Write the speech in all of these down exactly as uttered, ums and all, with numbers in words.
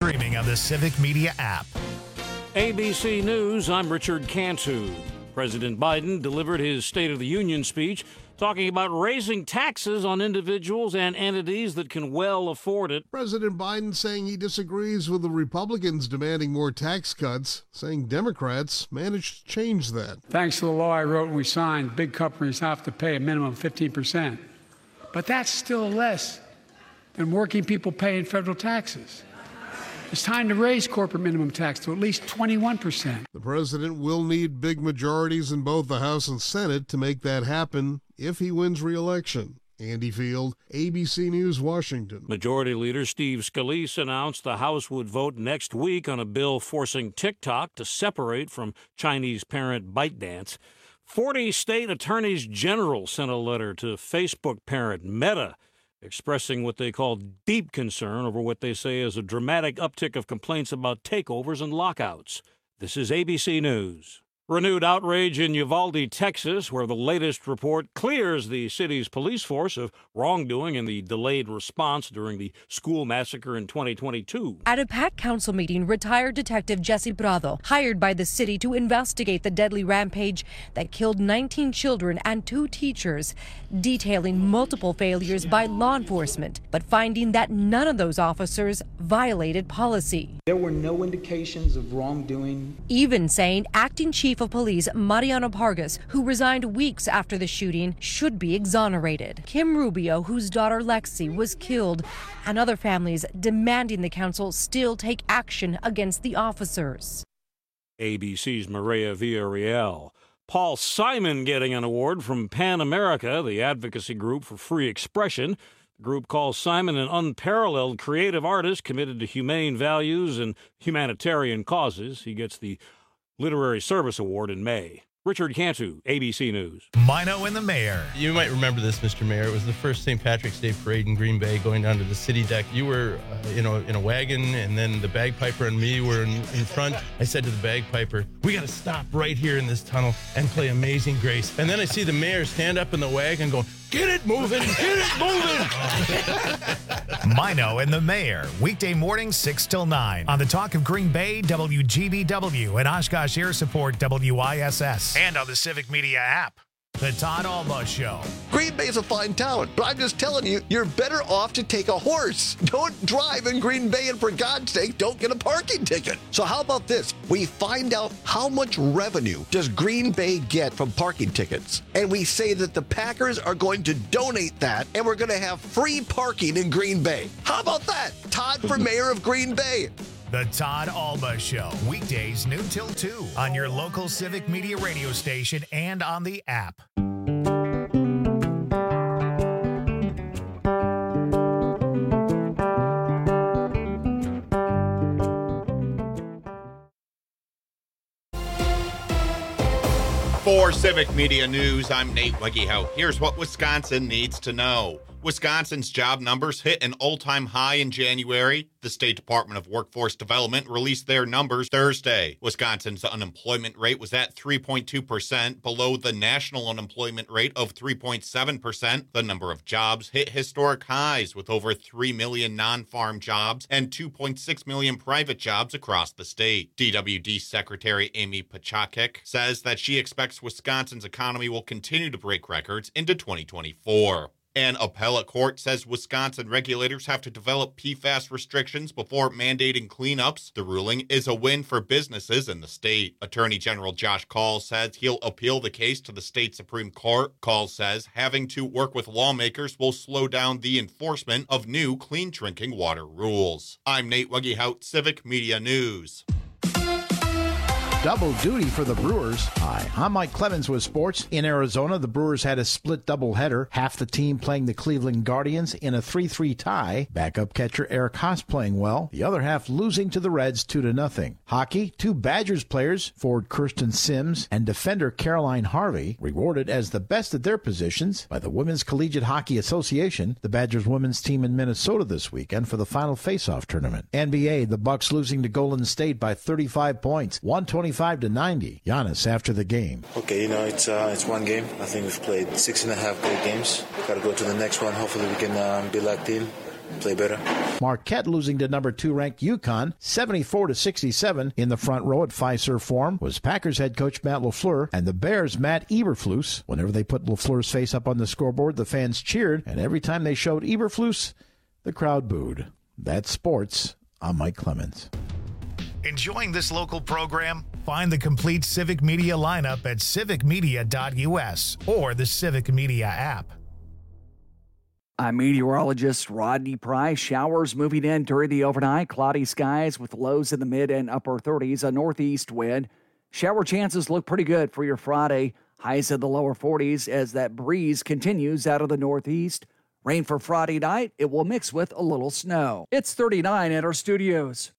streaming on the Civic Media app. A B C News, I'm Richard Cantu. President Biden delivered his State of the Union speech talking about raising taxes on individuals and entities that can well afford it. President Biden saying he disagrees with the Republicans demanding more tax cuts, saying Democrats managed to change that. Thanks to the law I wrote and we signed, big companies have to pay a minimum of fifteen percent. But that's still less than working people pay in federal taxes. It's time to raise corporate minimum tax to at least twenty-one percent. The president will need big majorities in both the House and Senate to make that happen if he wins re-election. Andy Field, A B C News, Washington. Majority Leader Steve Scalise announced the House would vote next week on a bill forcing TikTok to separate from Chinese parent ByteDance. forty state attorneys general sent a letter to Facebook parent Meta, expressing what they call deep concern over what they say is a dramatic uptick of complaints about takeovers and lockouts. This is A B C News. Renewed outrage in Uvalde, Texas, where the latest report clears the city's police force of wrongdoing in the delayed response during the school massacre in twenty twenty-two. At a packed council meeting, retired Detective Jesse Prado, hired by the city to investigate the deadly rampage that killed nineteen children and two teachers, detailing multiple failures by law enforcement, but finding that none of those officers violated policy. There were no indications of wrongdoing. Even saying acting chief of police Mariano Pargas, who resigned weeks after the shooting, should be exonerated. Kim Rubio, whose daughter Lexi was killed, and other families demanding the council still take action against the officers. A B C's Maria Villarreal. Paul Simon getting an award from PAN America, the advocacy group for free expression. The group calls Simon an unparalleled creative artist committed to humane values and humanitarian causes. He gets the Literary Service Award in May. Richard Cantu, A B C News. Mino and the Mayor. You might remember this, Mister Mayor. It was the first Saint Patrick's Day parade in Green Bay going down to the city deck. You were uh, you know, in a wagon, and then the bagpiper and me were in, in front. I said to the bagpiper, we got to stop right here in this tunnel and play Amazing Grace. And then I see the mayor stand up in the wagon going, get it moving, get it moving. Mino and the Mayor, weekday mornings six till nine on the Talk of Green Bay, W G B W, and Oshkosh Air Support, W I S S, and on the Civic Media app. The Todd Alba Show. Green Bay is a fine town, but I'm just telling you, you're better off to take a horse. Don't drive in Green Bay, and for God's sake, don't get a parking ticket. So how about this? We find out how much revenue does Green Bay get from parking tickets, and we say that the Packers are going to donate that, and we're going to have free parking in Green Bay. How about that? Todd for mayor of Green Bay. The Todd Alba Show, weekdays noon till two on your local Civic Media radio station and on the app. For Civic Media News, I'm Nate Weggehout. Here's what Wisconsin needs to know. Wisconsin's job numbers hit an all-time high in January. The State Department of Workforce Development released their numbers Thursday. Wisconsin's unemployment rate was at three point two percent, below the national unemployment rate of three point seven percent. The number of jobs hit historic highs, with over three million non-farm jobs and two point six million private jobs across the state. D W D Secretary Amy Pachakek says that she expects Wisconsin's economy will continue to break records into twenty twenty-four. An appellate court says Wisconsin regulators have to develop P FAS restrictions before mandating cleanups. The ruling is a win for businesses in the state. Attorney General Josh Kaul says he'll appeal the case to the state Supreme Court. Kaul says having to work with lawmakers will slow down the enforcement of new clean drinking water rules. I'm Nate Weggehout, Civic Media News. Double duty for the Brewers. Hi, I'm Mike Clemens with sports. In Arizona, the Brewers had a split doubleheader, half the team playing the Cleveland Guardians in a three three tie. Backup catcher Eric Haas playing well, the other half losing to the Reds two to nothing. Hockey, two Badgers players, forward Kirsten Sims and defender Caroline Harvey, rewarded as the best at their positions by the Women's Collegiate Hockey Association. The Badgers women's team in Minnesota this weekend for the final face-off tournament. N B A, the Bucks losing to Golden State by thirty-five points, one twenty-five to ninety. Giannis after the game. Okay, you know, it's uh, it's one game. I think we've played six and a half great games. Got to go to the next one. Hopefully we can uh, be locked in play better. Marquette losing to number two ranked UConn, seventy-four to sixty-seven. In the front row at Fiserv Forum was Packers head coach Matt LaFleur and the Bears' Matt Eberflus. Whenever they put LaFleur's face up on the scoreboard, the fans cheered, and every time they showed Eberflus, the crowd booed. That's sports. I'm Mike Clemens. Enjoying this local program? Find the complete Civic Media lineup at civic media dot u s or the Civic Media app. I'm meteorologist Rodney Price. Showers moving in during the overnight. Cloudy skies with lows in the mid and upper thirties. A northeast wind. Shower chances look pretty good for your Friday. Highs in the lower forties as that breeze continues out of the northeast. Rain for Friday night. It will mix with a little snow. It's thirty-nine at our studios.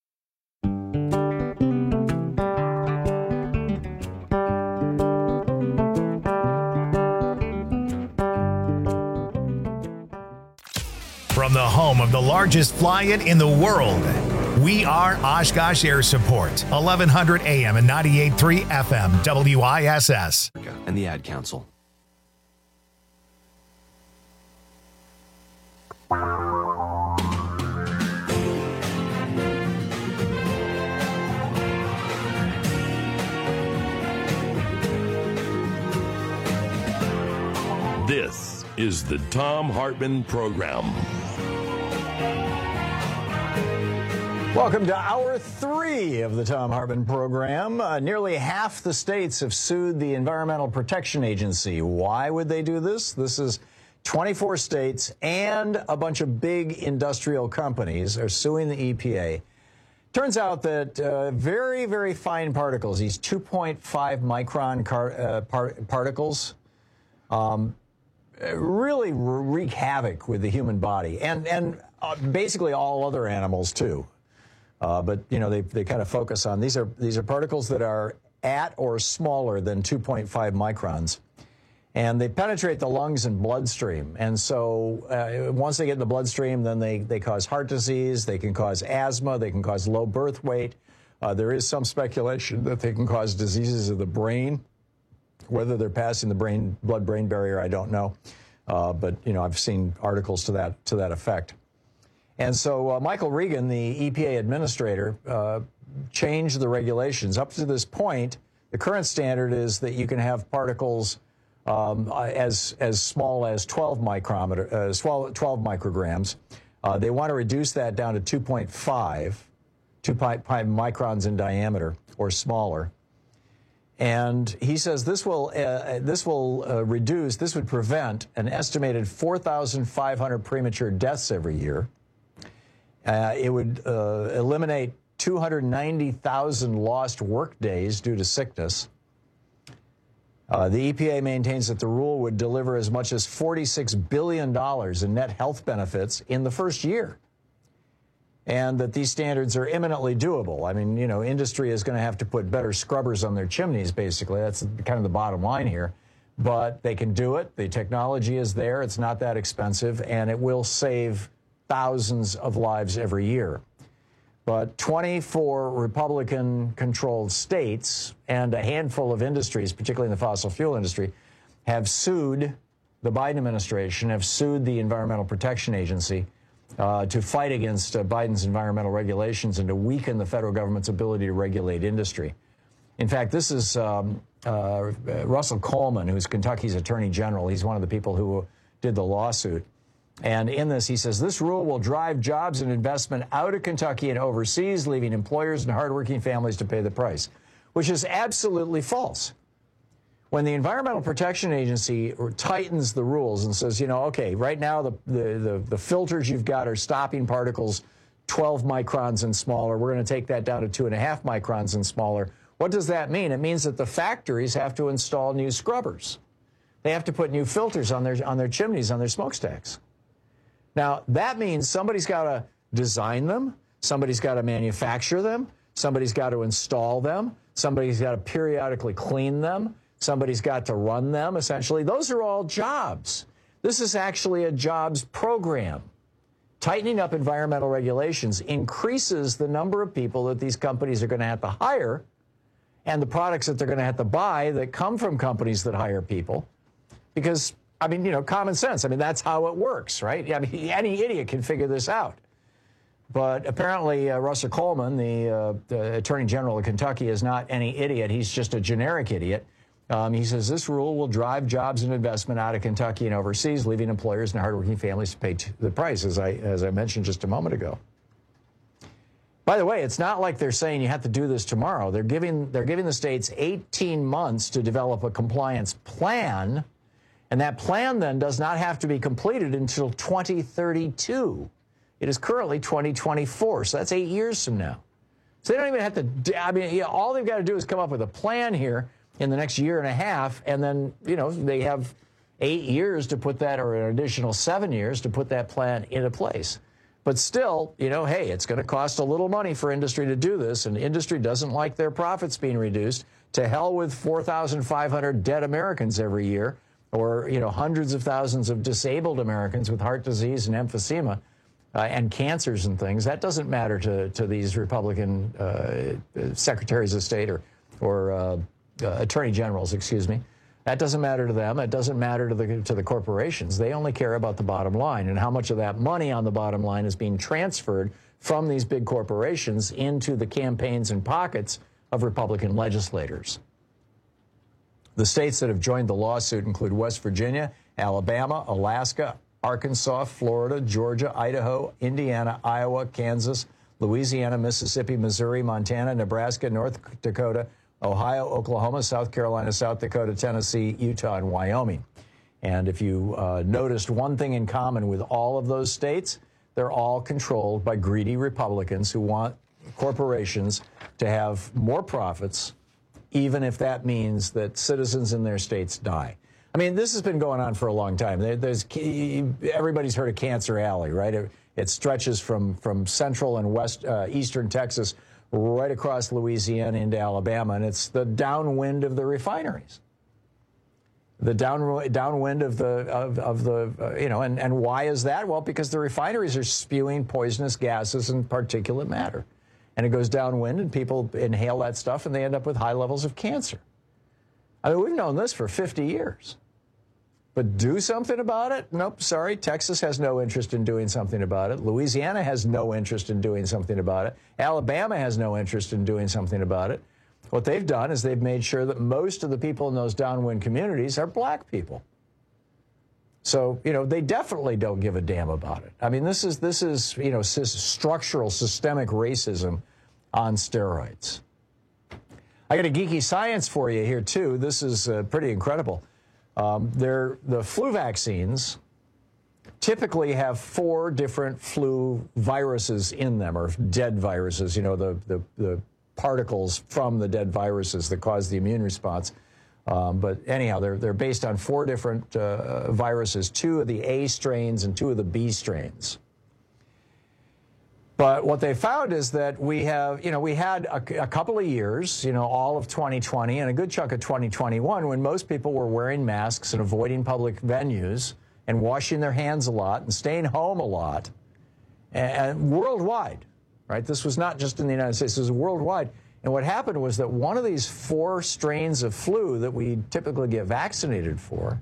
From the home of the largest fly-in in the world, we are Oshkosh Air Support, eleven hundred A M and ninety-eight point three F M, W I S S. And the Ad Council. This is the Thom Hartmann Program. Welcome to hour three of the Thom Hartmann Program. Uh, nearly half the states have sued the Environmental Protection Agency. Why would they do this? This is twenty-four states and a bunch of big industrial companies are suing the E P A. Turns out that uh, very, very fine particles, these two point five micron car, uh, par particles, um, really wreak havoc with the human body and, and uh, basically all other animals, too. Uh, but, you know, they, they kind of focus on these are these are particles that are at or smaller than two point five microns. And they penetrate the lungs and bloodstream. And so uh, once they get in the bloodstream, then they, they cause heart disease, they can cause asthma, they can cause low birth weight. Uh, there is some speculation that they can cause diseases of the brain. Whether they're passing the brain blood-brain barrier, I don't know. Uh, but, you know, I've seen articles to that to that effect. And so uh, Michael Regan, the E P A administrator, uh, changed the regulations. Up to this point, the current standard is that you can have particles um, as as small as twelve micrometer, uh, twelve micrograms. Uh, they want to reduce that down to two point five, two point five microns in diameter or smaller. And he says this will uh, this will uh, reduce, this would prevent an estimated four thousand five hundred premature deaths every year. Uh, it would uh, eliminate two hundred ninety thousand lost work days due to sickness. Uh, the E P A maintains that the rule would deliver as much as forty-six billion dollars in net health benefits in the first year. And that these standards are imminently doable. I mean, you know, industry is going to have to put better scrubbers on their chimneys, basically. That's kind of the bottom line here. But they can do it. The technology is there. It's not that expensive, and it will save thousands of lives every year. But twenty-four Republican-controlled states and a handful of industries, particularly in the fossil fuel industry, have sued the Biden administration, have sued the Environmental Protection Agency uh, to fight against uh, Biden's environmental regulations and to weaken the federal government's ability to regulate industry. In fact, this is um, uh, Russell Coleman, who's Kentucky's Attorney General. He's one of the people who did the lawsuit. And in this, he says, this rule will drive jobs and investment out of Kentucky and overseas, leaving employers and hardworking families to pay the price, which is absolutely false. When the Environmental Protection Agency tightens the rules and says, you know, okay, right now the, the, the, the filters you've got are stopping particles twelve microns and smaller. We're going to take that down to two and a half microns and smaller. What does that mean? It means that the factories have to install new scrubbers. They have to put new filters on their, on their chimneys, on their smokestacks. Now, that means somebody's got to design them, somebody's got to manufacture them, somebody's got to install them, somebody's got to periodically clean them, somebody's got to run them, essentially. Those are all jobs. This is actually a jobs program. Tightening up environmental regulations increases the number of people that these companies are going to have to hire and the products that they're going to have to buy that come from companies that hire people, because I mean, you know, common sense. I mean, that's how it works, right? I mean, any idiot can figure this out. But apparently, uh, Russell Coleman, the, uh, the Attorney General of Kentucky, is not any idiot. He's just a generic idiot. Um, he says this rule will drive jobs and investment out of Kentucky and overseas, leaving employers and hardworking families to pay t- the price, as I, as I mentioned just a moment ago. By the way, it's not like they're saying you have to do this tomorrow. They're giving, they're giving the states eighteen months to develop a compliance plan, and that plan then does not have to be completed until twenty thirty-two. It is currently twenty twenty-four, so that's eight years from now. So they don't even have to, I mean, yeah, all they've got to do is come up with a plan here in the next year and a half, and then, you know, they have eight years to put that, or an additional seven years to put that plan into place. But still, you know, hey, it's going to cost a little money for industry to do this, and industry doesn't like their profits being reduced. To hell with four thousand five hundred dead Americans every year, or, you know, hundreds of thousands of disabled Americans with heart disease and emphysema uh, and cancers and things. That doesn't matter to, to these Republican uh, secretaries of state or, or uh, uh, attorney generals, excuse me. That doesn't matter to them. It doesn't matter to the to the corporations. They only care about the bottom line and how much of that money on the bottom line is being transferred from these big corporations into the campaigns and pockets of Republican legislators. The states that have joined the lawsuit include West Virginia, Alabama, Alaska, Arkansas, Florida, Georgia, Idaho, Indiana, Iowa, Kansas, Louisiana, Mississippi, Missouri, Montana, Nebraska, North Dakota, Ohio, Oklahoma, South Carolina, South Dakota, Tennessee, Utah, and Wyoming. And if you uh, noticed one thing in common with all of those states, they're all controlled by greedy Republicans who want corporations to have more profits, even if that means that citizens in their states die. I mean, this has been going on for a long time. There, there's, everybody's heard of Cancer Alley, right? It, it stretches from, from central and west, uh, eastern Texas right across Louisiana into Alabama, and it's the downwind of the refineries. The down, downwind of the, of, of the uh, you know, and, and why is that? Well, because the refineries are spewing poisonous gases and particulate matter. And it goes downwind, and people inhale that stuff, and they end up with high levels of cancer. I mean, we've known this for fifty years. But do something about it? Nope, sorry. Texas has no interest in doing something about it. Louisiana has no interest in doing something about it. Alabama has no interest in doing something about it. What they've done is they've made sure that most of the people in those downwind communities are black people. So, you know, they definitely don't give a damn about it. I mean, this is, this is you know, structural, systemic racism on steroids. I got a geeky science for you here, too. This is uh, pretty incredible. Um, they're, the flu vaccines typically have four different flu viruses in them, or dead viruses, you know, the, the, the particles from the dead viruses that cause the immune response. Um, but anyhow, they're, they're based on four different uh, viruses, two of the A strains and two of the B strains. But what they found is that we have, you know, we had a, a couple of years, you know, all of twenty twenty and a good chunk of twenty twenty-one when most people were wearing masks and avoiding public venues and washing their hands a lot and staying home a lot, and, and worldwide, right? This was not just in the United States, this was worldwide. And what happened was that one of these four strains of flu that we typically get vaccinated for,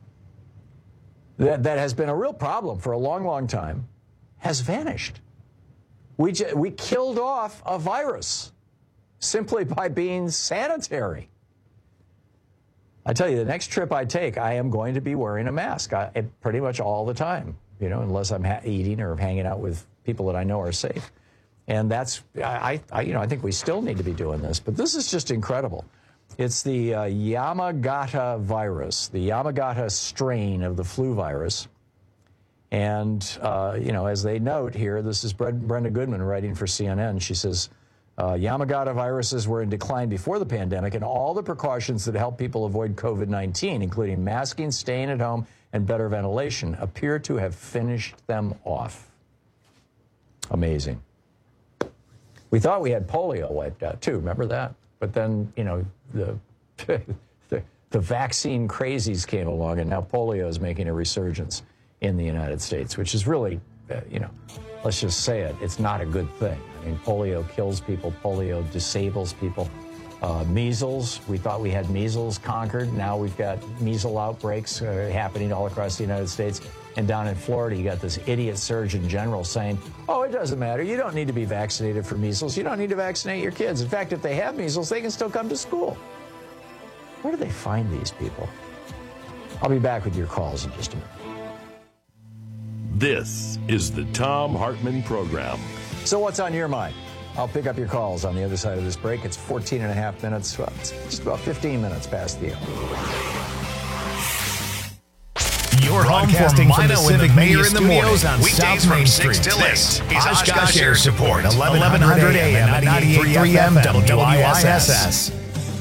that, that has been a real problem for a long, long time, has vanished. We, j- we killed off a virus simply by being sanitary. I tell you, the next trip I take, I am going to be wearing a mask I, it, pretty much all the time, you know, unless I'm ha- eating or hanging out with people that I know are safe. And that's, I, I, you know, I think we still need to be doing this, but this is just incredible. It's the uh, Yamagata virus, the Yamagata strain of the flu virus. And, uh, you know, as they note here, this is Brenda Goodman writing for C N N. She says, uh, Yamagata viruses were in decline before the pandemic, and all the precautions that help people avoid COVID nineteen, including masking, staying at home, and better ventilation, appear to have finished them off. Amazing. We thought we had polio wiped out, too. Remember that? But then, you know, the, the, the vaccine crazies came along, and now polio is making a resurgence in the United States, which is really, uh, you know, let's just say it, it's not a good thing. I mean, polio kills people, polio disables people. Uh, measles, we thought we had measles conquered. Now we've got measles outbreaks uh, happening all across the United States. And down in Florida, you got this idiot Surgeon General saying, oh, it doesn't matter. You don't need to be vaccinated for measles. You don't need to vaccinate your kids. In fact, if they have measles, they can still come to school. Where do they find these people? I'll be back with your calls in just a minute. This is the Thom Hartmann Program. So what's on your mind? I'll pick up your calls on the other side of this break. It's fourteen and a half minutes, well, it's just about fifteen minutes past the hour. You're broadcasting from the Civic Media Studios on South Main Street. This is Oshkosh Air Support, eleven hundred A M and ninety-eight point three F M, W I S S.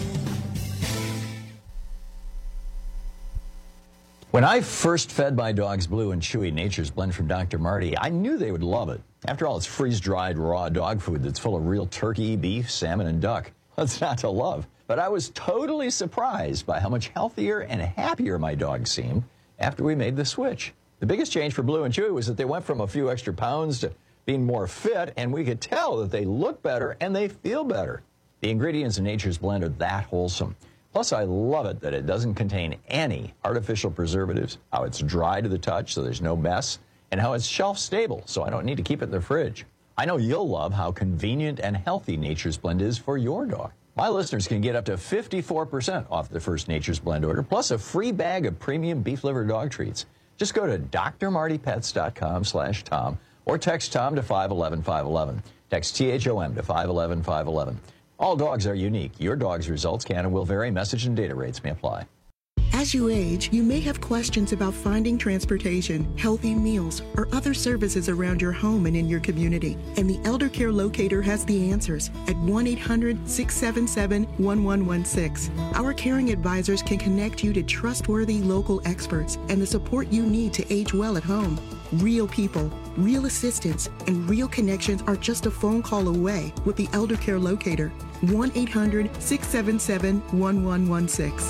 When I first fed my dogs Blue and Chewy Nature's Blend from Doctor Marty, I knew they would love it. After all, it's freeze-dried raw dog food that's full of real turkey, beef, salmon, and duck. What's not to love? But I was totally surprised by how much healthier and happier my dogs seemed after we made the switch. The biggest change for Blue and Chewy was that they went from a few extra pounds to being more fit, and we could tell that they look better and they feel better. The ingredients in Nature's Blend are that wholesome. Plus, I love it that it doesn't contain any artificial preservatives, how it's dry to the touch so there's no mess, and how it's shelf stable so I don't need to keep it in the fridge. I know you'll love how convenient and healthy Nature's Blend is for your dog. My listeners can get up to fifty-four percent off their first Nature's Blend order, plus a free bag of premium beef liver dog treats. Just go to d r marty pets dot com slash Tom or text Tom to five one one five one one. Text T H O M to five one one five one one. All dogs are unique. Your dog's results can and will vary. Message and data rates may apply. As you age, you may have questions about finding transportation, healthy meals, or other services around your home and in your community. And the Elder Care Locator has the answers at one eight hundred six seven seven one one one six. Our caring advisors can connect you to trustworthy local experts and the support you need to age well at home. Real people, real assistance, and real connections are just a phone call away with the Elder Care Locator. one eight hundred six seven seven one one one six.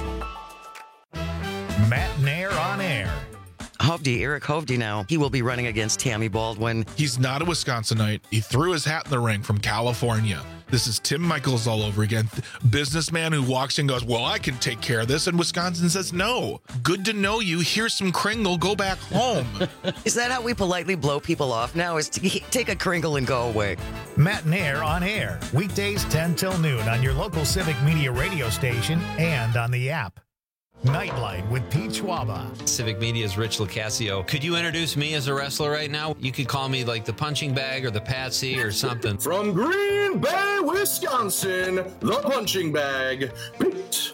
Matt Nair on air. Hovde, Eric Hovde now. He will be running against Tammy Baldwin. He's not a Wisconsinite. He threw his hat in the ring from California. This is Tim Michaels all over again. Businessman who walks in and goes, well, I can take care of this. And Wisconsin says, no. Good to know you. Here's some Kringle. Go back home. Is that how we politely blow people off now? Is to take a Kringle and go away? Matt Nair on air. Weekdays ten till noon on your local Civic Media radio station and on the app. Nightlight with Pete Schwaba. Civic Media's Rich Lucasio. Could you introduce me as a wrestler right now? You could call me like the punching bag or the Patsy or something. From Green Bay, Wisconsin, the punching bag, Pete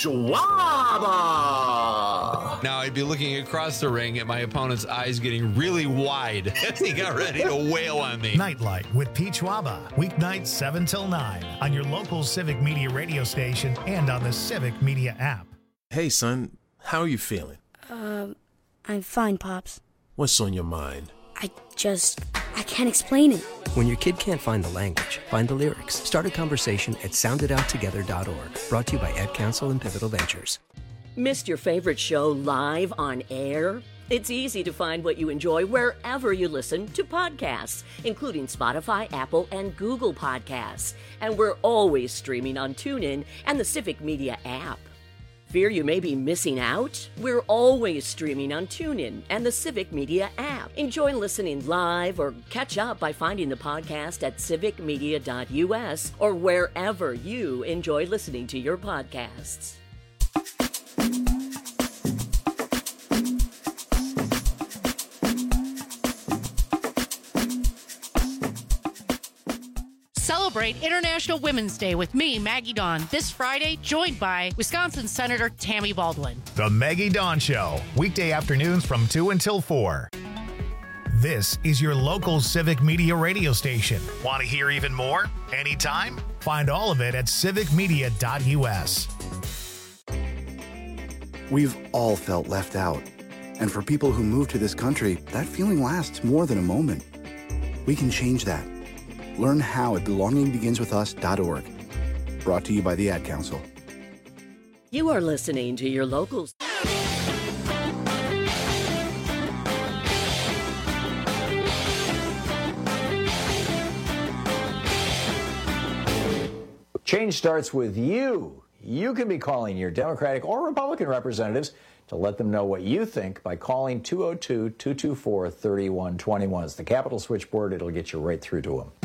Schwaba. Now I'd be looking across the ring at my opponent's eyes getting really wide as he got ready to wail on me. Nightlight with Pete Schwaba. Weeknights seven till nine on your local Civic Media radio station and on the Civic Media app. Hey, son, how are you feeling? Um, I'm fine, Pops. What's on your mind? I just, I can't explain it. When your kid can't find the language, find the lyrics. Start a conversation at sound it out together dot org. Brought to you by Ed Council and Pivotal Ventures. Missed your favorite show live on air? It's easy to find what you enjoy wherever you listen to podcasts, including Spotify, Apple, and Google Podcasts. And we're always streaming on TuneIn and the Civic Media app. Fear you may be missing out? We're always streaming on TuneIn and the Civic Media app. Enjoy listening live or catch up by finding the podcast at civic media dot U S or wherever you enjoy listening to your podcasts. Celebrate International Women's Day with me, Maggie Dawn, this Friday, joined by Wisconsin Senator Tammy Baldwin. The Maggie Dawn Show, weekday afternoons from two until four. This is your local Civic Media radio station. Want to hear even more? Anytime? Find all of it at civic media dot U S. We've all felt left out. And for people who move to this country, that feeling lasts more than a moment. We can change that. Learn how at belonging begins with us dot org. Brought to you by the Ad Council. You are listening to your locals. Change starts with you. You can be calling your Democratic or Republican representatives to let them know what you think by calling two oh two, two two four, three one two one. It's the Capitol switchboard. It'll get you right through to them.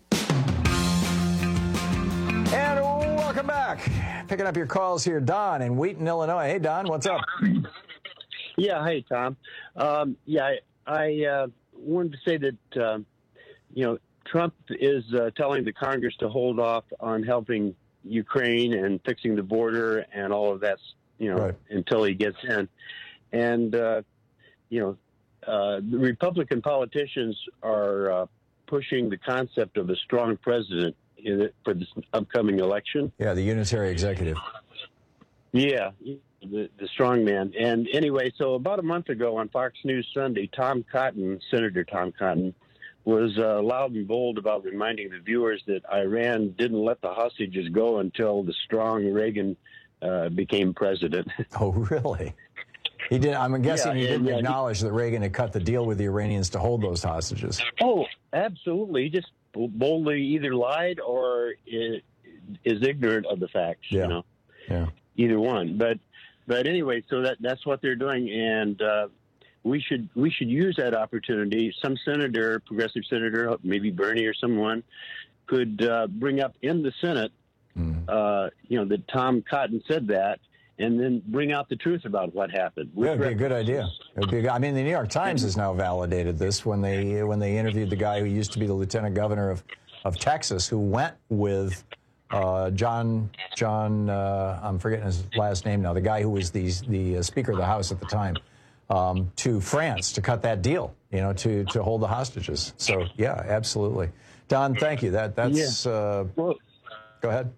And welcome back. Picking up your calls here, Don in Wheaton, Illinois. Hey, Don, what's up? Yeah, hey, Tom. Um, yeah, I, I uh, wanted to say that, uh, you know, Trump is uh, telling the Congress to hold off on helping Ukraine and fixing the border and all of that, you know, right. until he gets in. And, uh, you know, uh, the Republican politicians are uh, pushing the concept of a strong president in it for this upcoming election. Yeah, the unitary executive. Yeah, the, the strong man. And anyway, so about a month ago on Fox News Sunday, Tom Cotton, Senator Tom Cotton, was uh, loud and bold about reminding the viewers that Iran didn't let the hostages go until the strong Reagan uh, became president. Oh, really? He did. I'm guessing yeah, he didn't and, acknowledge uh, that Reagan had cut the deal with the Iranians to hold those hostages. Oh, absolutely. He just boldly either lied or is, is ignorant of the facts. Yeah. You know, yeah. Either one. But but anyway, so that that's what they're doing, and. Uh, We should we should use that opportunity. Some senator, progressive senator, maybe Bernie or someone, could uh, bring up in the Senate, mm. uh, you know, that Tom Cotton said that, and then bring out the truth about what happened. Yeah, it'd be a good idea. It'd be a, I mean, the New York Times has now validated this when they when they interviewed the guy who used to be the lieutenant governor of, of Texas, who went with uh, John John. Uh, I'm forgetting his last name now. The guy who was the the uh, Speaker of the House at the time. Um, to France to cut that deal, you know, to, to hold the hostages. So, yeah, absolutely. Don, thank you. That That's, yeah. uh, well, go ahead.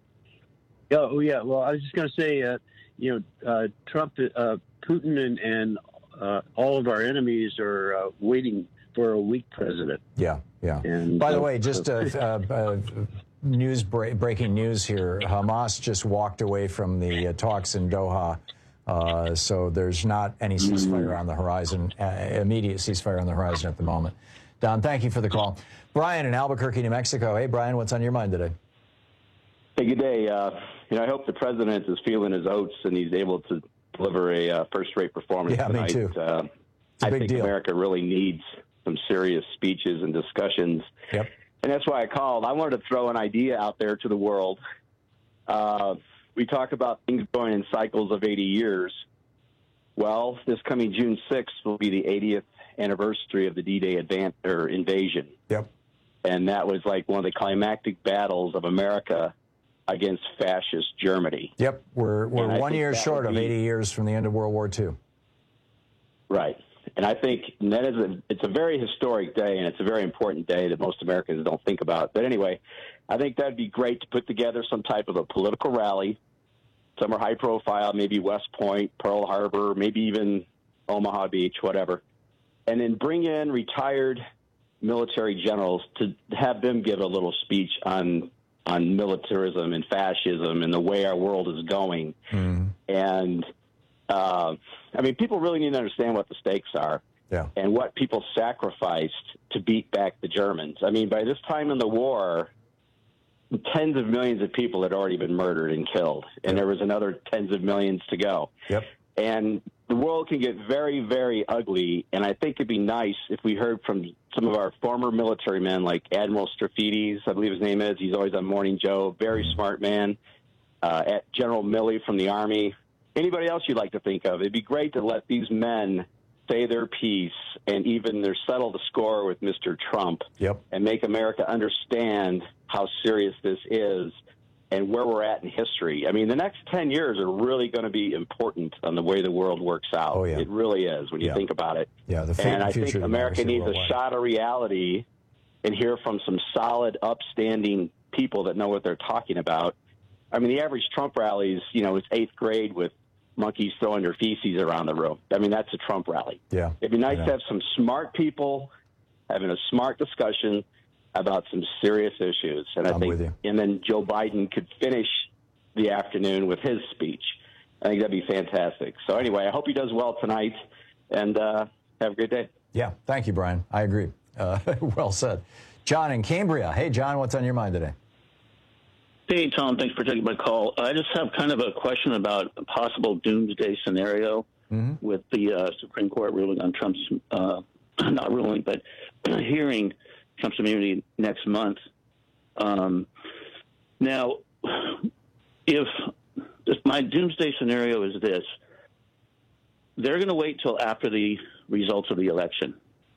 Oh, yeah. Well, I was just going to say, uh, you know, uh, Trump, uh, Putin and, and uh, all of our enemies are uh, waiting for a weak president. Yeah, yeah. And, By the uh, way, just uh, uh, uh, news break, breaking news here. Hamas just walked away from the uh, talks in Doha. Uh, so there's not any ceasefire on the horizon, uh, immediate ceasefire on the horizon at the moment. Don, thank you for the call. Brian in Albuquerque, New Mexico. Hey, Brian, what's on your mind today? Hey, good day. Uh, you know, I hope the president is feeling his oats and he's able to deliver a uh, first-rate performance yeah, tonight. Me too. Uh, it's a I big think deal. America really needs some serious speeches and discussions. Yep. And that's why I called. I wanted to throw an idea out there to the world. Uh, We talk about things going in cycles of eighty years. Well, this coming June sixth will be the eightieth anniversary of the D-Day advance or invasion. Yep. And that was like one of the climactic battles of America against fascist Germany. Yep. We're we're one year short of be, eighty years from the end of World War Two. Right. And I think that is a, it's a very historic day, and it's a very important day that most Americans don't think about. But anyway, I think that'd be great to put together some type of a political rally. Some are high profile, maybe West Point, Pearl Harbor, maybe even Omaha Beach, whatever. And then bring in retired military generals to have them give a little speech on on militarism and fascism and the way our world is going. Mm. And, uh, I mean, people really need to understand what the stakes are. Yeah. And what people sacrificed to beat back the Germans. I mean, by this time in the war, tens of millions of people had already been murdered and killed, and there was another tens of millions to go. Yep. And the world can get very, very ugly, and I think it'd be nice if we heard from some of our former military men, like Admiral Strafides, I believe his name is. He's always on Morning Joe, very smart man. Uh, at General Milley from the Army. Anybody else you'd like to think of? It'd be great to let these men say their piece and even their settle the score with Mister Trump. Yep. And make America understand how serious this is and where we're at in history. I mean, the next ten years are really going to be important on the way the world works out. Oh, yeah. It really is when you yeah. think about it. Yeah, the and I future think America needs worldwide. a shot of reality and hear from some solid, upstanding people that know what they're talking about. I mean, the average Trump rally is, you know, it's eighth grade with monkeys throwing their feces around the room. I mean, that's a Trump rally. Yeah. It'd be nice yeah. to have some smart people having a smart discussion about some serious issues. And I I'm think, with you. and then Joe Biden could finish the afternoon with his speech. I think that'd be fantastic. So anyway, I hope he does well tonight, and uh, have a great day. Yeah. Thank you, Brian. I agree. Uh, well said. John in Cambria. Hey, John, what's on your mind today? Hey, Tom, thanks for taking my call. I just have kind of a question about a possible doomsday scenario mm-hmm. with the uh, Supreme Court ruling on Trump's, uh, not ruling, but hearing Trump's immunity next month. Um, now, if, if my doomsday scenario is this, they're going to wait till after the results of the election.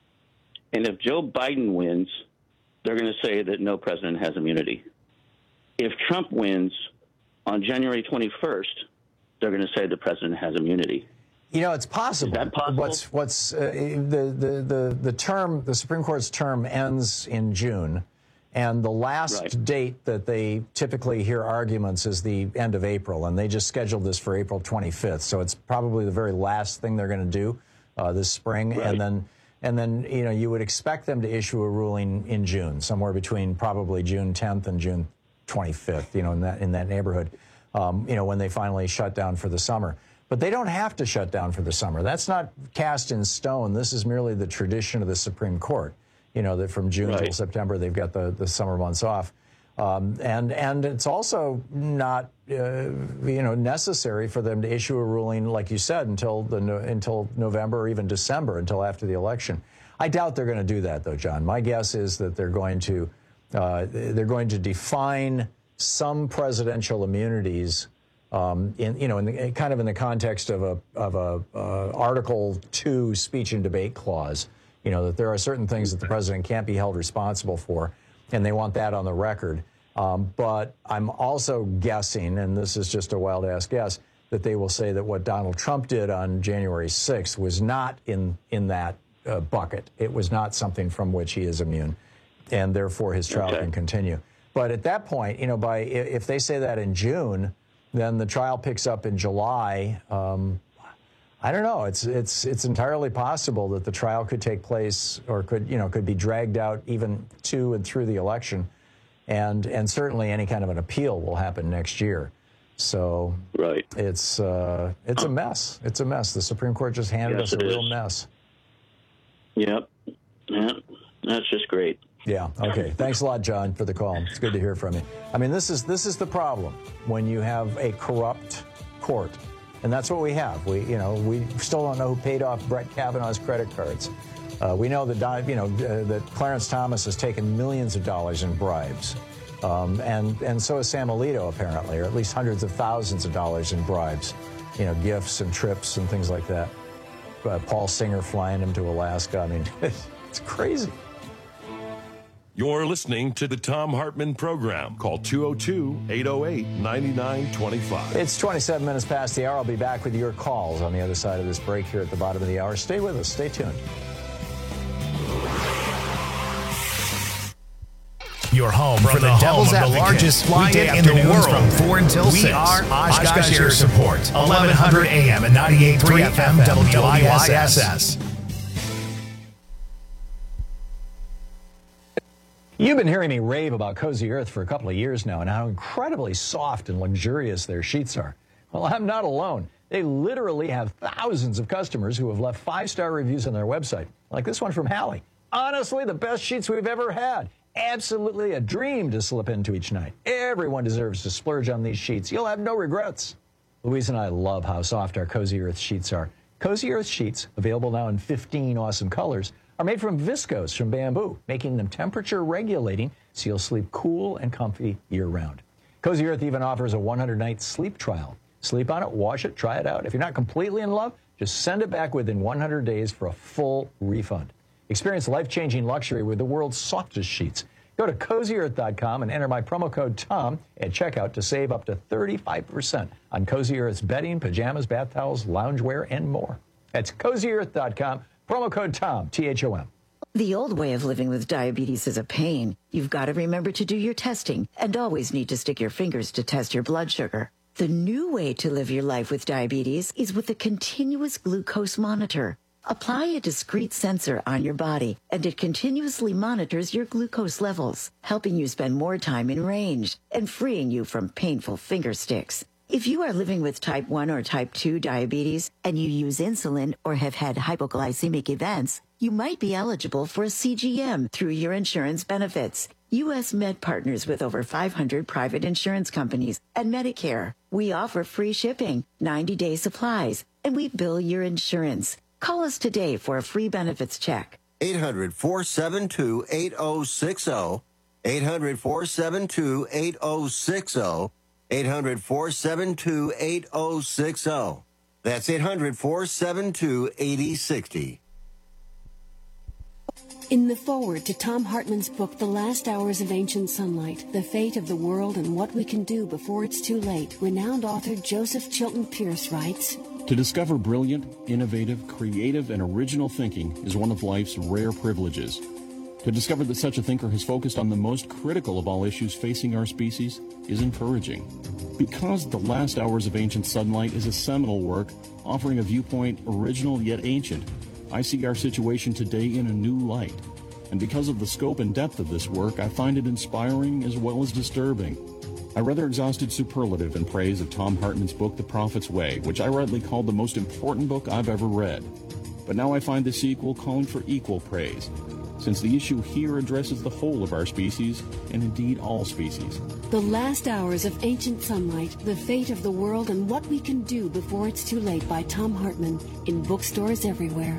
And if Joe Biden wins, they're going to say that no president has immunity. If Trump wins on January twenty-first, they're going to say the president has immunity. You know, it's possible. Is that possible? What's what's uh, the, the the the term? The Supreme Court's term ends in June, and the last right. date that they typically hear arguments is the end of April, and they just scheduled this for April twenty-fifth. So it's probably the very last thing they're going to do uh, this spring, right. and then. And then, you know, you would expect them to issue a ruling in June, somewhere between probably June tenth and June twenty-fifth, you know, in that in that neighborhood, um, you know, when they finally shut down for the summer. But they don't have to shut down for the summer. That's not cast in stone. This is merely the tradition of the Supreme Court, you know, that from June right. till September, they've got the, the summer months off. Um, and and it's also not, uh, you know, necessary for them to issue a ruling, like you said, until the until November or even December, until after the election. I doubt they're going to do that, though, John. My guess is that they're going to uh, they're going to define some presidential immunities, um, in you know, in the, kind of in the context of a of a uh, Article Two speech and debate clause. You know, that there are certain things that the president can't be held responsible for. And they want that on the record. Um, but I'm also guessing, and this is just a wild-ass guess, that they will say that what Donald Trump did on January sixth was not in, in that uh, bucket. It was not something from which he is immune, and therefore his trial okay. can continue. But at that point, you know, by if they say that in June, then the trial picks up in July. Um, I don't know. It's it's it's entirely possible that the trial could take place, or could you know could be dragged out even to and through the election, and and certainly any kind of an appeal will happen next year. So right, it's uh, it's a mess. It's a mess. The Supreme Court just handed yes, us a real is. mess. Yep. Yeah, that's just great. Yeah. Okay. Thanks a lot, John, for the call. It's good to hear from you. I mean, this is this is the problem when you have a corrupt court. And that's what we have. We, you know, we still don't know who paid off Brett Kavanaugh's credit cards. Uh, we know that, you know, uh, that Clarence Thomas has taken millions of dollars in bribes, um, and and so has Sam Alito apparently, or at least hundreds of thousands of dollars in bribes, you know, gifts and trips and things like that. Uh, Paul Singer flying him to Alaska. I mean, it's crazy. You're listening to the Thom Hartmann Program. Call two oh two, eight oh eight, nine nine two five. It's twenty-seven minutes past the hour. I'll be back with your calls on the other side of this break here at the bottom of the hour. Stay with us. Stay tuned. Your home from for the, the Devil's Advocate. The largest fly in the world from four until six. We are Oshkosh Air Support. eleven hundred A M and ninety-eight point three F M W I S S. You've been hearing me rave about Cozy Earth for a couple of years now and how incredibly soft and luxurious their sheets are. Well, I'm not alone. They literally have thousands of customers who have left five-star reviews on their website, like this one from Hallie. Honestly, the best sheets we've ever had. Absolutely a dream to slip into each night. Everyone deserves to splurge on these sheets. You'll have no regrets. Louise and I love how soft our Cozy Earth sheets are. Cozy Earth sheets, available now in fifteen awesome colors, are made from viscose from bamboo, making them temperature regulating so you'll sleep cool and comfy year-round. Cozy Earth even offers a one hundred night sleep trial. Sleep on it, wash it, try it out. If you're not completely in love, just send it back within one hundred days for a full refund. Experience life-changing luxury with the world's softest sheets. Go to cozy earth dot com and enter my promo code TOM at checkout to save up to thirty-five percent on Cozy Earth's bedding, pajamas, bath towels, loungewear, and more. That's cozy earth dot com. Promo code TOM, T H O M. The old way of living with diabetes is a pain. You've got to remember to do your testing and always need to stick your fingers to test your blood sugar. The new way to live your life with diabetes is with a continuous glucose monitor. Apply a discrete sensor on your body, and it continuously monitors your glucose levels, helping you spend more time in range and freeing you from painful finger sticks. If you are living with type one or type two diabetes and you use insulin or have had hypoglycemic events, you might be eligible for a C G M through your insurance benefits. U S Med partners with over five hundred private insurance companies and Medicare. We offer free shipping, ninety-day supplies, and we bill your insurance. Call us today for a free benefits check. eight hundred, four seven two, eight oh six oh. eight hundred, four seven two, eight oh six oh. eight hundred, four seven two, eight oh six oh. That's eight hundred, four seven two, eight oh six oh. In the foreword to Thom Hartmann's book, The Last Hours of Ancient Sunlight, The Fate of the World and What We Can Do Before It's Too Late, renowned author Joseph Chilton Pearce writes, To discover brilliant, innovative, creative, and original thinking is one of life's rare privileges. To discover that such a thinker has focused on the most critical of all issues facing our species is encouraging. Because The Last Hours of Ancient Sunlight is a seminal work offering a viewpoint original yet ancient, I see our situation today in a new light. And because of the scope and depth of this work, I find it inspiring as well as disturbing. I rather exhausted superlative in praise of Thom Hartmann's book, The Prophet's Way, which I rightly called the most important book I've ever read. But now I find the sequel calling for equal praise, since the issue here addresses the whole of our species, and indeed all species. The Last Hours of Ancient Sunlight, The Fate of the World and What We Can Do Before It's Too Late by Thom Hartmann, in bookstores everywhere.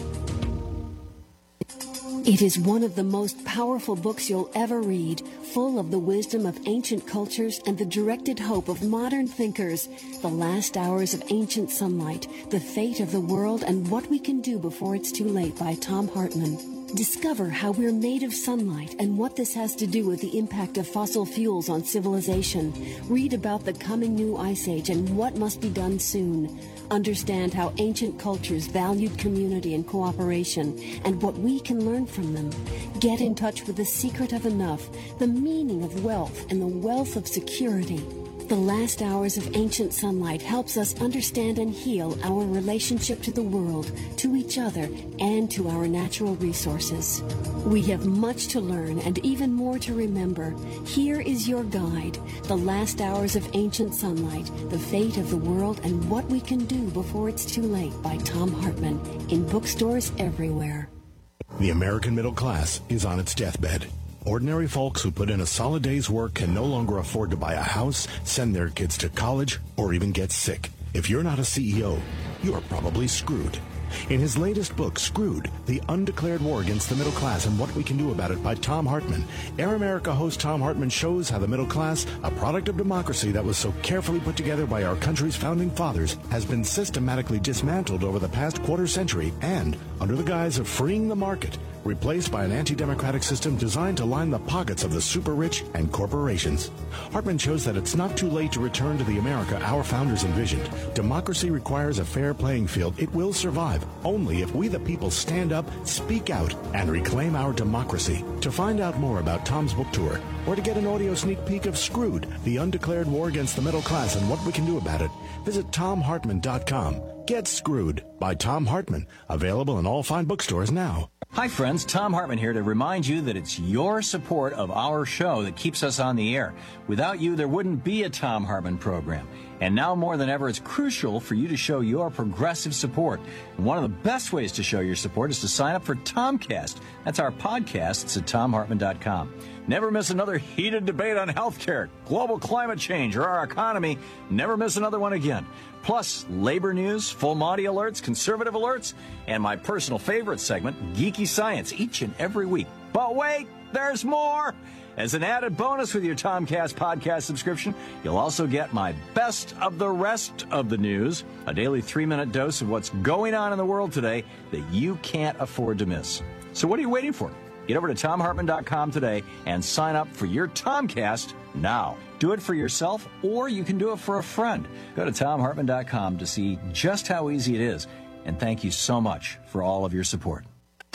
It is one of the most powerful books you'll ever read, full of the wisdom of ancient cultures and the directed hope of modern thinkers. The Last Hours of Ancient Sunlight, The Fate of the World and What We Can Do Before It's Too Late by Thom Hartmann. Discover how we're made of sunlight and what this has to do with the impact of fossil fuels on civilization. Read about the coming new ice age and what must be done soon. Understand how ancient cultures valued community and cooperation and what we can learn from them. Get in touch with the secret of enough, the meaning of wealth, and the wealth of security. The Last Hours of Ancient Sunlight helps us understand and heal our relationship to the world, to each other, and to our natural resources. We have much to learn and even more to remember. Here is your guide, The Last Hours of Ancient Sunlight, The Fate of the World and What We Can Do Before It's Too Late by Thom Hartmann, in bookstores everywhere. The American middle class is on its deathbed. Ordinary folks who put in a solid day's work can no longer afford to buy a house, send their kids to college, or even get sick. If you're not a C E O, you're probably screwed. In his latest book, Screwed, The Undeclared War Against the Middle Class and What We Can Do About It by Thom Hartmann, Air America host Thom Hartmann shows how the middle class, a product of democracy that was so carefully put together by our country's founding fathers, has been systematically dismantled over the past quarter century and, under the guise of freeing the market, replaced by an anti-democratic system designed to line the pockets of the super-rich and corporations. Hartmann shows that it's not too late to return to the America our founders envisioned. Democracy requires a fair playing field. It will survive only if we the people stand up, speak out, and reclaim our democracy. To find out more about Thom's book tour, or to get an audio sneak peek of Screwed, The Undeclared War Against the Middle Class and What We Can Do About It, visit tom hartmann dot com. Get Screwed by Thom Hartmann, available in all fine bookstores now. Hi friends, Thom Hartmann here to remind you that it's your support of our show that keeps us on the air. Without you, there wouldn't be a Thom Hartmann program. And now more than ever, it's crucial for you to show your progressive support. And one of the best ways to show your support is to sign up for Tomcast. That's our podcast. It's at tom hartmann dot com. Never miss another heated debate on healthcare, global climate change, or our economy. Never miss another one again. Plus, labor news, full Monty alerts, conservative alerts, and my personal favorite segment, Geeky Science, each and every week. But wait, there's more! As an added bonus with your Tomcast podcast subscription, you'll also get my best of the rest of the news, a daily three-minute dose of what's going on in the world today that you can't afford to miss. So what are you waiting for? Get over to tom hartmann dot com today and sign up for your Tomcast now. Do it for yourself, or you can do it for a friend. Go to tom hartmann dot com to see just how easy it is. And thank you so much for all of your support.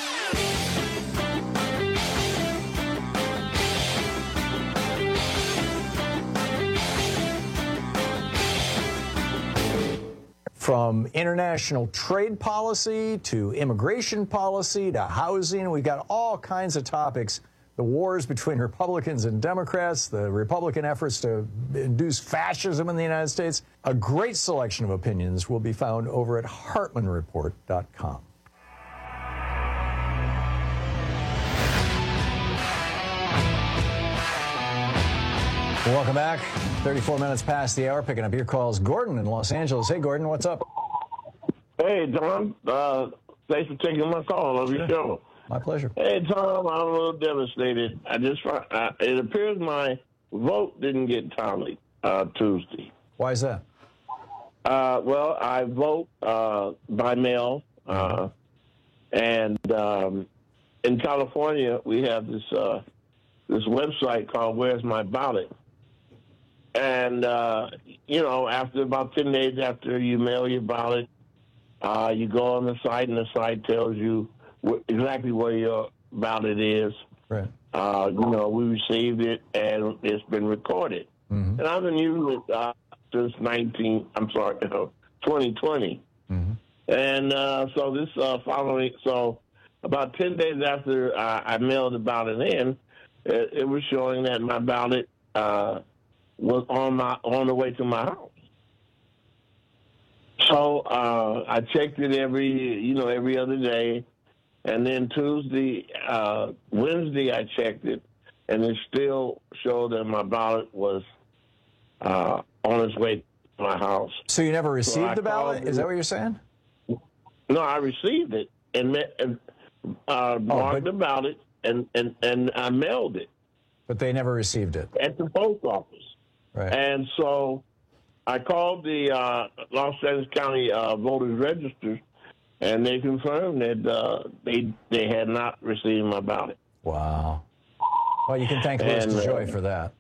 From international trade policy to immigration policy to housing, we've got all kinds of topics. The wars between Republicans and Democrats, the Republican efforts to induce fascism in the United States. A great selection of opinions will be found over at hartmann report dot com. Welcome back. thirty-four minutes past the hour. Picking up your calls. Gordon in Los Angeles. Hey, Gordon, what's up? Hey, Tom. Uh, thanks for taking my call on your show. My pleasure. Hey, Tom, I'm a little devastated. I just uh, it appears my vote didn't get tallied uh, Tuesday. Why is that? Uh, well, I vote uh, by mail, uh, and um, in California we have this uh, this website called Where's My Ballot, and uh, you know, after about ten days after you mail your ballot, uh, you go on the site, and the site tells you wh- exactly where your ballot is. Right. Uh, you know, we received it, and it's been recorded. Mm-hmm. And I've been using it uh, since nineteen. I'm sorry, twenty twenty. Mm-hmm. And uh, so this uh, following, so about ten days after I, I mailed the ballot in, it, it was showing that my ballot uh, was on my on the way to my house. So uh, I checked it every, you know, every other day, and then Tuesday, uh, Wednesday, I checked it, and it still showed that my ballot was uh, on its way to my house. So you never So received I the ballot? called Is the- that what you're saying? No, I received it and ma- and, uh, marked the ballot, and, and, and I mailed it. But they never received it. At the post office. Right. And so I called the uh, Los Angeles County uh, Voters Register, and they confirmed that uh, they they had not received my ballot. Wow. Well, you can thank Louis And, DeJoy uh, for that.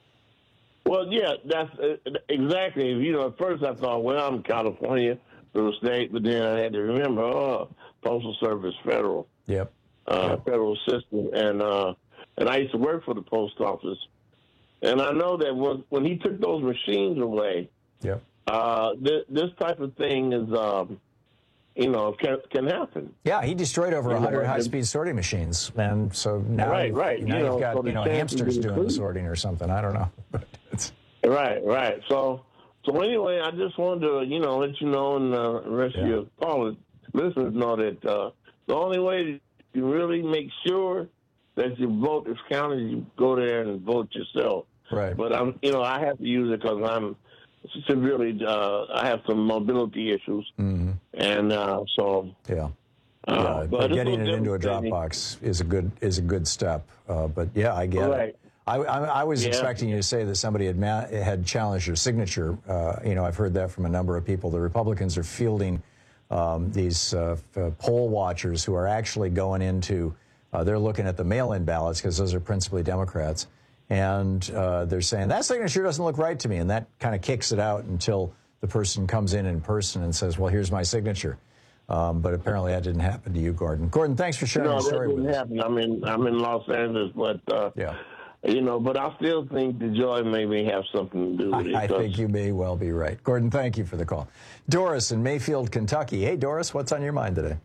Well, yeah, that's uh, exactly. You know, at first I thought, well, I'm in California, little state, but then I had to remember, oh, Postal Service, federal. Yep. Uh, Yep. federal system, and uh, and I used to work for the post office, and I know that when when he took those machines away, Yep. uh, th- this type of thing is, um, you know, can can happen. Yeah, he destroyed over You one know, hundred and- high-speed sorting machines, and so now, Right, you've- right. now You you've know, got so the you know chances hamsters of doing the increase. sorting or something. I don't know. But it's, Right, right. So, so anyway, I just wanted to, you know, let you know, and uh, the rest of your callers, listeners know that uh, the only way you really make sure that your vote is counted, you go there and vote yourself. Right. But I'm, you know, I have to use it because I'm severely, uh, I have some mobility issues, mm-hmm. and uh, so. Yeah. Uh, yeah, but but it's getting a it little into a devastating. Dropbox is a good is a good step. Uh, but yeah, I get Right. it. I, I, I was Yeah. expecting you to say that somebody had ma- had challenged your signature. Uh, you know, I've heard that from a number of people. The Republicans are fielding um, these uh, f- poll watchers who are actually going into. Uh, they're looking at the mail-in ballots because those are principally Democrats, and uh, they're saying that signature doesn't look right to me, and that kind of kicks it out until the person comes in in person and says, "Well, here's my signature." Um, but apparently that didn't happen to you, Gordon. Gordon, thanks for sharing No, your that story with didn't us. happen. I'm in, I'm in Los Angeles, but uh, Yeah. you know, but I still think the joy maybe have something to do with it. I, I 'cause- think you may well be right. Gordon, thank you for the call. Doris in Mayfield, Kentucky. Hey, Doris, what's on your mind today?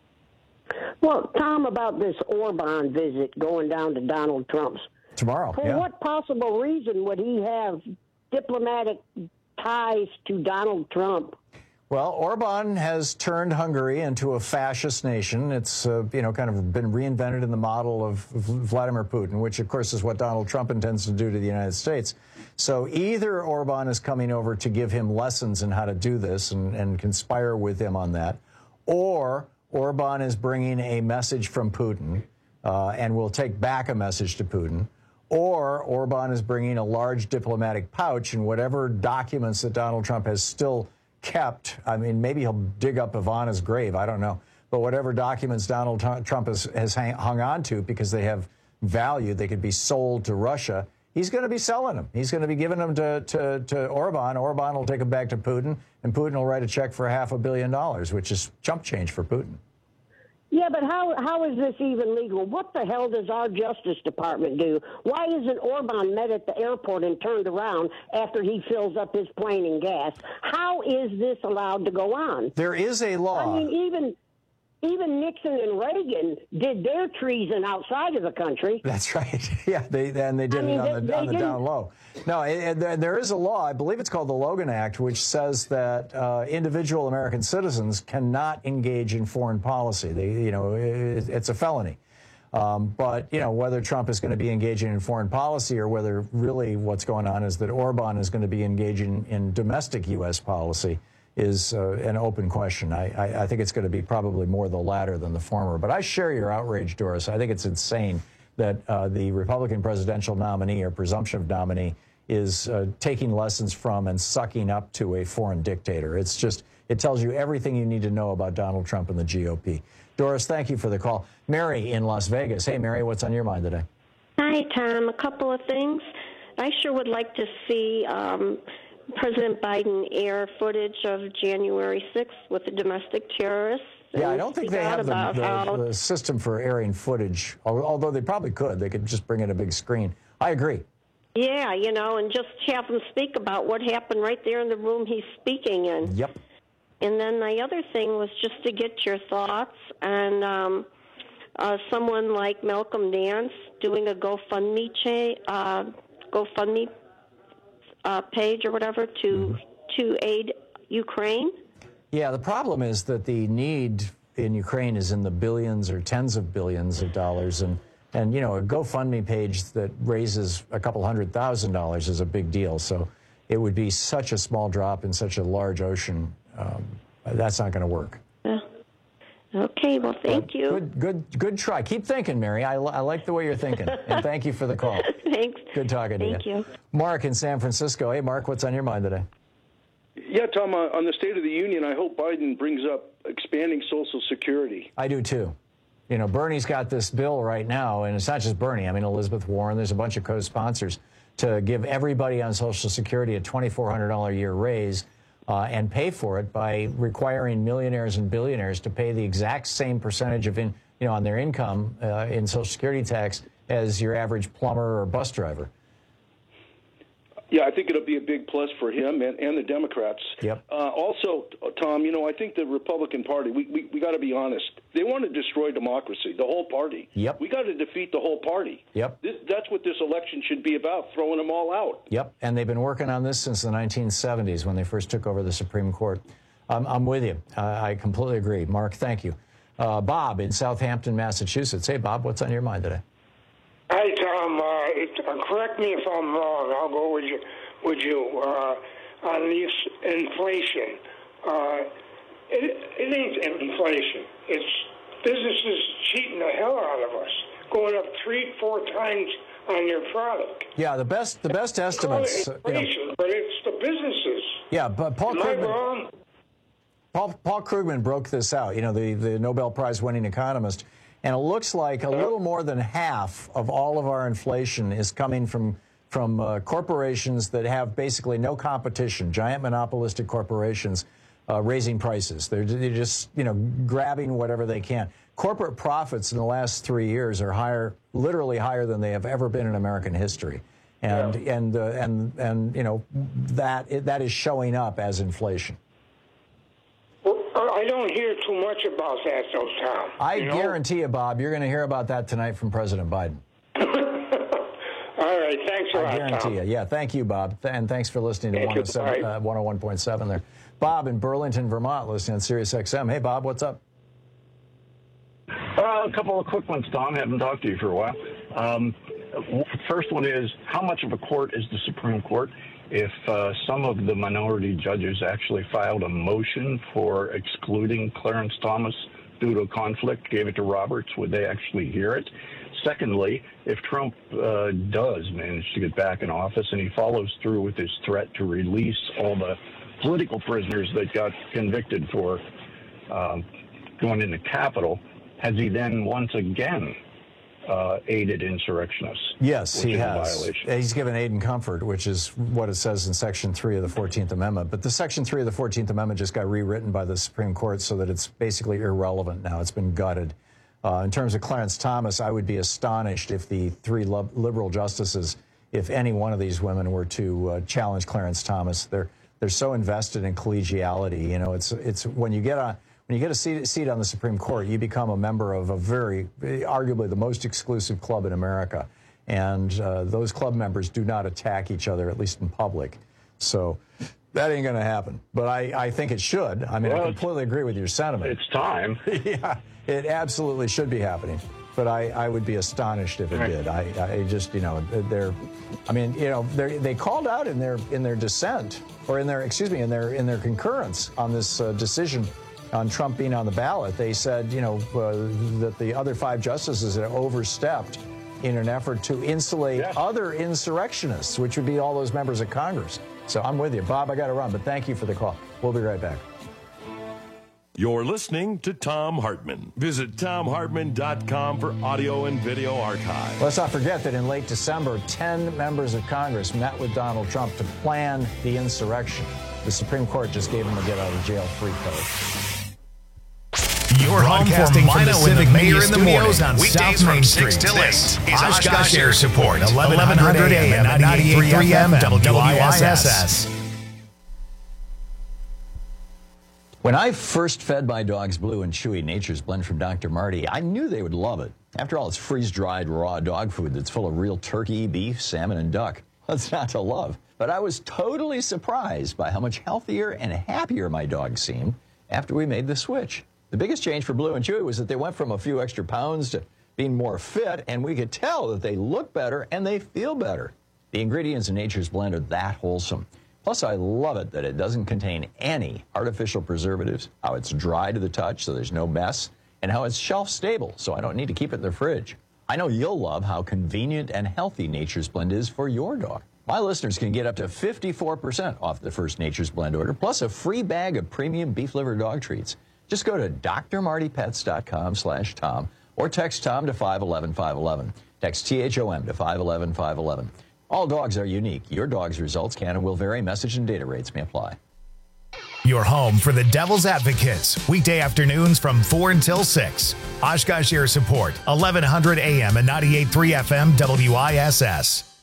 Well, Tom, about this Orban visit going down to Donald Trump's. Tomorrow, For yeah. what possible reason would he have diplomatic ties to Donald Trump? Well, Orban has turned Hungary into a fascist nation. It's, uh, you know, kind of been reinvented in the model of Vladimir Putin, which, of course, is what Donald Trump intends to do to the United States. So either Orban is coming over to give him lessons in how to do this and, and conspire with him on that, or Orban is bringing a message from Putin uh, and will take back a message to Putin, or Orban is bringing a large diplomatic pouch and whatever documents that Donald Trump has still kept. I mean, maybe he'll dig up Ivana's grave. I don't know. But whatever documents Donald Trump has, has hang, hung on to because they have value, they could be sold to Russia, he's going to be selling them. He's going to be giving them to, to, to Orban. Orban will take them back to Putin, and Putin will write a check for half a billion dollars, which is chump change for Putin. Yeah, but how how is this even legal? What the hell does our Justice Department do? Why isn't Orban met at the airport and turned around after he fills up his plane in gas? How is this allowed to go on? There is a law. I mean, even even Nixon and Reagan did their treason outside of the country. That's right. Yeah, they and they did I mean, it on they- the, they on the didn't- down low. No, it, it, there- there is a law. I believe it's called the Logan Act, which says that uh, individual American citizens cannot engage in foreign policy. They, you know, it, it's a felony. Um, but, you know, whether Trump is going to be engaging in foreign policy or whether really what's going on is that Orban is going to be engaging in domestic U S policy is uh, an open question. I, I, I think it's going to be probably more the latter than the former. But I share your outrage, Doris. I think it's insane that uh, the Republican presidential nominee or presumption of nominee is uh, taking lessons from and sucking up to a foreign dictator. It's just, it tells you everything you need to know about Donald Trump and the G O P. Doris, thank you for the call. Mary in Las Vegas. Hey, Mary, what's on your mind today? Hi, Tom. A couple of things. I sure would like to see um, President Biden air footage of January sixth with the domestic terrorists. Yeah, I don't think they have the, the, the system for airing footage, although they probably could. They could just bring in a big screen. I agree. Yeah, you know, and just have him speak about what happened right there in the room he's speaking in. Yep. And then the other thing was just to get your thoughts on um, uh, someone like Malcolm Nance doing a GoFundMe cha- uh, GoFundMe uh, page or whatever to mm-hmm. to aid Ukraine. Yeah, the problem is that the need in Ukraine is in the billions or tens of billions of dollars, and and you know a GoFundMe page that raises a couple hundred thousand dollars is a big deal. So it would be such a small drop in such a large ocean. Um, that's not going to work. Yeah. Okay, well, thank but you. Good, good, good try. Keep thinking, Mary. I, I like the way you're thinking, and thank you for the call. Thanks. Good talking to you. Thank you. Mark in San Francisco. Hey, Mark, what's on your mind today? Yeah, Tom, uh, on the State of the Union, I hope Biden brings up expanding Social Security. I do, too. You know, Bernie's got this bill right now, and it's not just Bernie. I mean, Elizabeth Warren, there's a bunch of co-sponsors to give everybody on Social Security a twenty-four hundred dollars a year raise uh, and pay for it by requiring millionaires and billionaires to pay the exact same percentage of, in, you know, on their income uh, in Social Security tax as your average plumber or bus driver. Yeah, I think it'll be a big plus for him and, and the Democrats. Yep. Uh, also, Tom, you know, I think the Republican Party, we we, we got to be honest, they want to destroy democracy, the whole party. Yep. We got to defeat the whole party. Yep. This, that's what this election should be about, throwing them all out. Yep, and they've been working on this since the nineteen seventies when they first took over the Supreme Court. Um, I'm with you. Uh, I completely agree. Mark, thank you. Uh, Bob in Southampton, Massachusetts. Hey, Bob, what's on your mind today? Hi, Tom. Uh, it, uh, correct me if I'm wrong. I'll go with you. Would you uh, on this inflation? Uh, it, it ain't inflation. It's businesses cheating the hell out of us, going up three, four times on your product. Yeah, the best the best estimates. Call it inflation, you know, but it's the businesses. Yeah, but Paul Am Krugman. I wrong? Paul, Paul Krugman broke this out. You know, the the Nobel Prize winning economist, and it looks like a little more than half of all of our inflation is coming from. from uh, corporations that have basically no competition, giant monopolistic corporations uh, raising prices. They're, they're just, you know, grabbing whatever they can. Corporate profits in the last three years are higher, literally higher than they have ever been in American history. And, yeah. and, uh, and, and, you know, that, that is showing up as inflation. Well, I don't hear too much about that, though, Tom. I you know? guarantee you, Bob, you're going to hear about that tonight from President Biden. All right, thanks a lot, I guarantee Tom. you. Yeah, thank you, Bob. Th- and thanks for listening to one oh one point seven there. Bob in Burlington, Vermont, listening on Sirius X M. Hey, Bob, what's up? Uh, a couple of quick ones, Tom. Haven't talked to you for a while. Um, first one is, how much of a court is the Supreme Court? If uh, some of the minority judges actually filed a motion for excluding Clarence Thomas due to a conflict, gave it to Roberts, would they actually hear it? Secondly, if Trump uh, does manage to get back in office and he follows through with his threat to release all the political prisoners that got convicted for uh, going in the Capitol, has he then once again uh, aided insurrectionists? Yes, he is has. He's given aid and comfort, which is what it says in Section three of the fourteenth Amendment. But the Section three of the fourteenth Amendment just got rewritten by the Supreme Court so that it's basically irrelevant now. It's been gutted. Uh, in terms of Clarence Thomas, I would be astonished if the three liberal justices, if any one of these women were to uh, challenge Clarence Thomas. They're they're so invested in collegiality. You know, it's it's when you get a when you get a seat, seat on the Supreme Court, you become a member of a very, arguably the most exclusive club in America, and uh, those club members do not attack each other, at least in public. So that ain't going to happen. But I, I think it should. I mean, well, I completely agree with your sentiment. It's time. Yeah, it absolutely should be happening. but I, I would be astonished if it Right. did. I, I just, you know, they're, I mean, you know, they they called out in their in their dissent, or in their, excuse me, in their in their concurrence on this uh, decision on Trump being on the ballot. They said, you know, uh, that the other five justices had overstepped in an effort to insulate yeah. other insurrectionists, which would be all those members of Congress. So I'm with you. Bob, I got to run, but thank you for the call. We'll be right back. You're listening to Thom Hartmann. Visit thom hartmann dot com for audio and video archive. Let's not forget that in late December, ten members of Congress met with Donald Trump to plan the insurrection. The Supreme Court just gave him a get-out-of-jail-free code. Your home for Mino Civic Mayor in the Studios on South Main Street. This is Oshkosh Air Support, eleven hundred A M and ninety-eight point three F M W I S S. When I first fed my dogs Blue and Chewy Nature's Blend from Doctor Marty, I knew they would love it. After all, it's freeze-dried raw dog food that's full of real turkey, beef, salmon, and duck. What's not to love? But I was totally surprised by how much healthier and happier my dogs seemed after we made the switch. The biggest change for Blue and Chewy was that they went from a few extra pounds to being more fit, and we could tell that they look better and they feel better. The ingredients in Nature's Blend are that wholesome. Plus, I love it that it doesn't contain any artificial preservatives, how it's dry to the touch so there's no mess, and how it's shelf stable so I don't need to keep it in the fridge. I know you'll love how convenient and healthy Nature's Blend is for your dog. My listeners can get up to fifty-four percent off the first Nature's Blend order, plus a free bag of premium beef liver dog treats. Just go to d r marty pets dot com slash Tom or text Tom to five one one five one one. Text T H O M to five one one five one one. All dogs are unique. Your dog's results can and will vary. Message and data rates may apply. Your home for the Devil's Advocates, weekday afternoons from four until six. Oshkosh Air Support, eleven hundred A M and ninety-eight point three F M W I S S.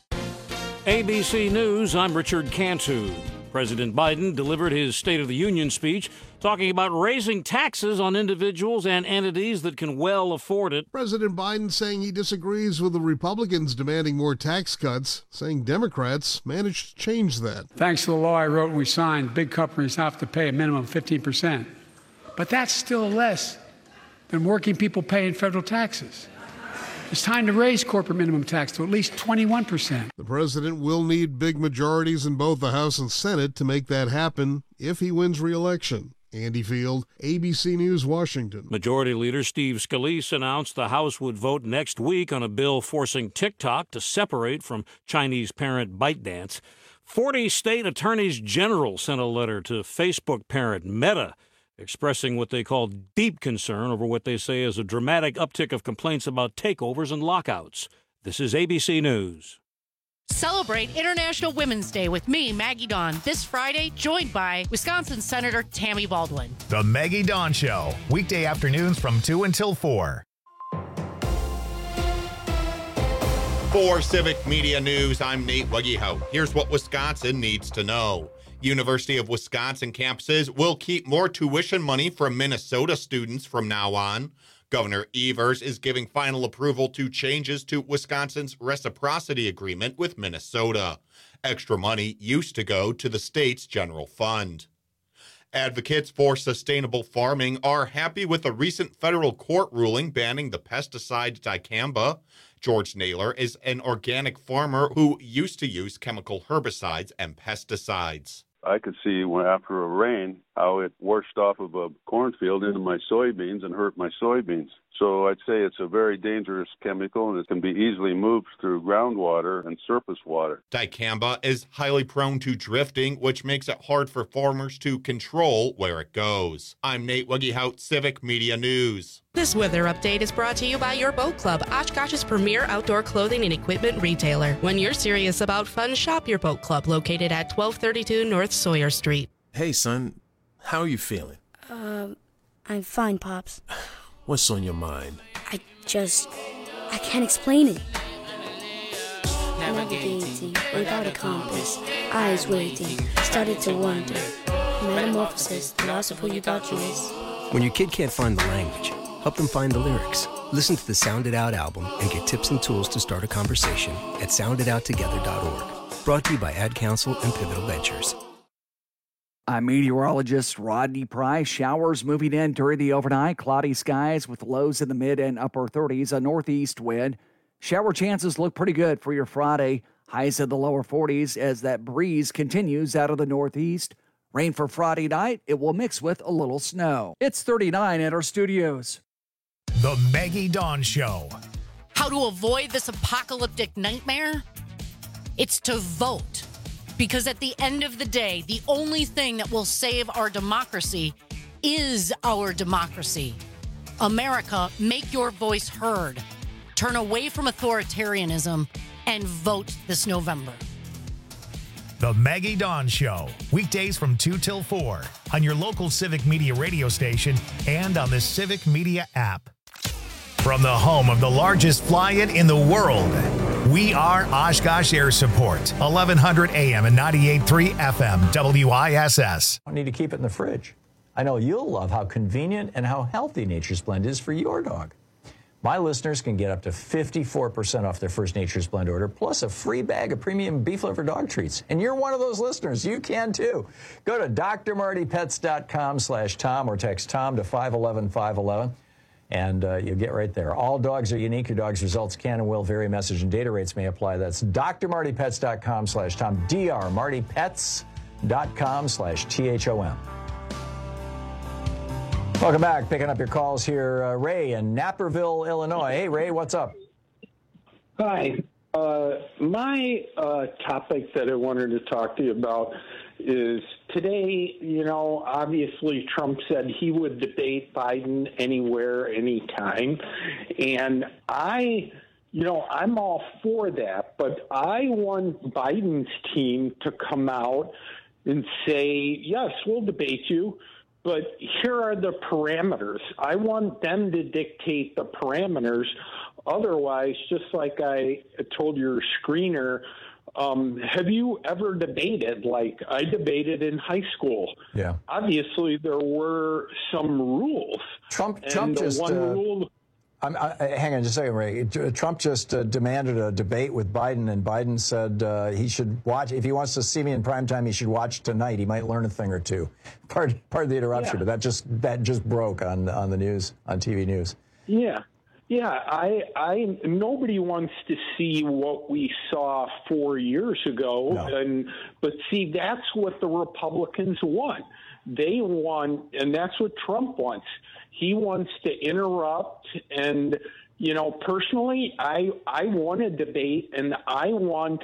A B C News, I'm Richard Cantu. President Biden delivered his State of the Union speech talking about raising taxes on individuals and entities that can well afford it. President Biden saying he disagrees with the Republicans demanding more tax cuts, saying Democrats managed to change that. Thanks to the law I wrote and we signed, big companies have to pay a minimum of fifteen percent. But that's still less than working people pay in federal taxes. It's time to raise corporate minimum tax to at least twenty-one percent. The president will need big majorities in both the House and Senate to make that happen if he wins re-election. Andy Field, A B C News, Washington. Majority Leader Steve Scalise announced the House would vote next week on a bill forcing TikTok to separate from Chinese parent ByteDance. forty state attorneys general sent a letter to Facebook parent Meta, expressing what they call deep concern over what they say is a dramatic uptick of complaints about takeovers and lockouts. This is A B C News. Celebrate International Women's Day with me, Maggie Dawn, this Friday, joined by Wisconsin Senator Tammy Baldwin. The Maggie Dawn Show, weekday afternoons from two until four. For Civic Media News, I'm Nate Wuggyhout. Here's what Wisconsin needs to know. University of Wisconsin campuses will keep more tuition money from Minnesota students from now on. Governor Evers is giving final approval to changes to Wisconsin's reciprocity agreement with Minnesota. Extra money used to go to the state's general fund. Advocates for sustainable farming are happy with a recent federal court ruling banning the pesticide dicamba. George Naylor is an organic farmer who used to use chemical herbicides and pesticides. I could see when after a rain how it washed off of a cornfield into my soybeans and hurt my soybeans. So I'd say it's a very dangerous chemical and it can be easily moved through groundwater and surface water. Dicamba is highly prone to drifting, which makes it hard for farmers to control where it goes. I'm Nate Wuggyhout, Civic Media News. This weather update is brought to you by Your Boat Club, Oshkosh's premier outdoor clothing and equipment retailer. When you're serious about fun, shop Your Boat Club, located at twelve thirty-two North Sawyer Street. Hey, son, how are you feeling? Um, I'm fine, Pops. What's on your mind? I just, I can't explain it. Navigating without a compass, eyes waiting, started to wonder. Metamorphosis, the loss of who you thought you was. When your kid can't find the language, help them find the lyrics. Listen to the Sound It Out album and get tips and tools to start a conversation at sound it out together dot org. Brought to you by Ad Council and Pivotal Ventures. I'm meteorologist Rodney Price. Showers moving in during the overnight. Cloudy skies with lows in the mid and upper thirties. A northeast wind. Shower chances look pretty good for your Friday. Highs in the lower forties as that breeze continues out of the northeast. Rain for Friday night. It will mix with a little snow. It's thirty-nine at our studios. The Maggie Dawn Show. How to avoid this apocalyptic nightmare? It's to vote. Because at the end of the day, the only thing that will save our democracy is our democracy. America, make your voice heard. Turn away from authoritarianism and vote this November. The Maggie Dawn Show, weekdays from two till four on your local Civic Media radio station and on the Civic Media app. From the home of the largest fly-in in the world, we are Oshkosh Air Support, eleven hundred A M and ninety-eight point three F M, W I S S. I need to keep it in the fridge. I know you'll love how convenient and how healthy Nature's Blend is for your dog. My listeners can get up to fifty-four percent off their first Nature's Blend order, plus a free bag of premium beef liver dog treats. And you're one of those listeners. You can, too. Go to d r marty pets dot com slash Tom or text Tom to five one one five one one, and uh, you'll get right there. All dogs are unique. Your dog's results can and will vary. Message and data rates may apply. That's d r marty pets dot com slash Tom, d r marty pets dot com slash T H O M. Welcome back. Picking up your calls here, uh, Ray in Naperville, Illinois. Hey, Ray, what's up? Hi. Uh, my uh, topic that I wanted to talk to you about is today, you know, obviously Trump said he would debate Biden anywhere, anytime. And I, you know, I'm all for that. But I want Biden's team to come out and say, yes, we'll debate you. But here are the parameters. I want them to dictate the parameters. Otherwise, just like I told your screener, um, have you ever debated? Like I debated in high school. Yeah. Obviously, there were some rules. Trump, and Trump the just. One uh, rule, I'm, I, hang on just a second, Ray. Trump just uh, demanded a debate with Biden, and Biden said uh, he should watch. If he wants to see me in primetime, he should watch tonight. He might learn a thing or two. Pardon, pardon the interruption, Yeah. but that just that just broke on on the news, on T V news. Yeah. Yeah, I, I, nobody wants to see what we saw four years ago, No. and but see, that's what the Republicans want. They want, and that's what Trump wants. He wants to interrupt, and you know, personally, I, I want a debate, and I want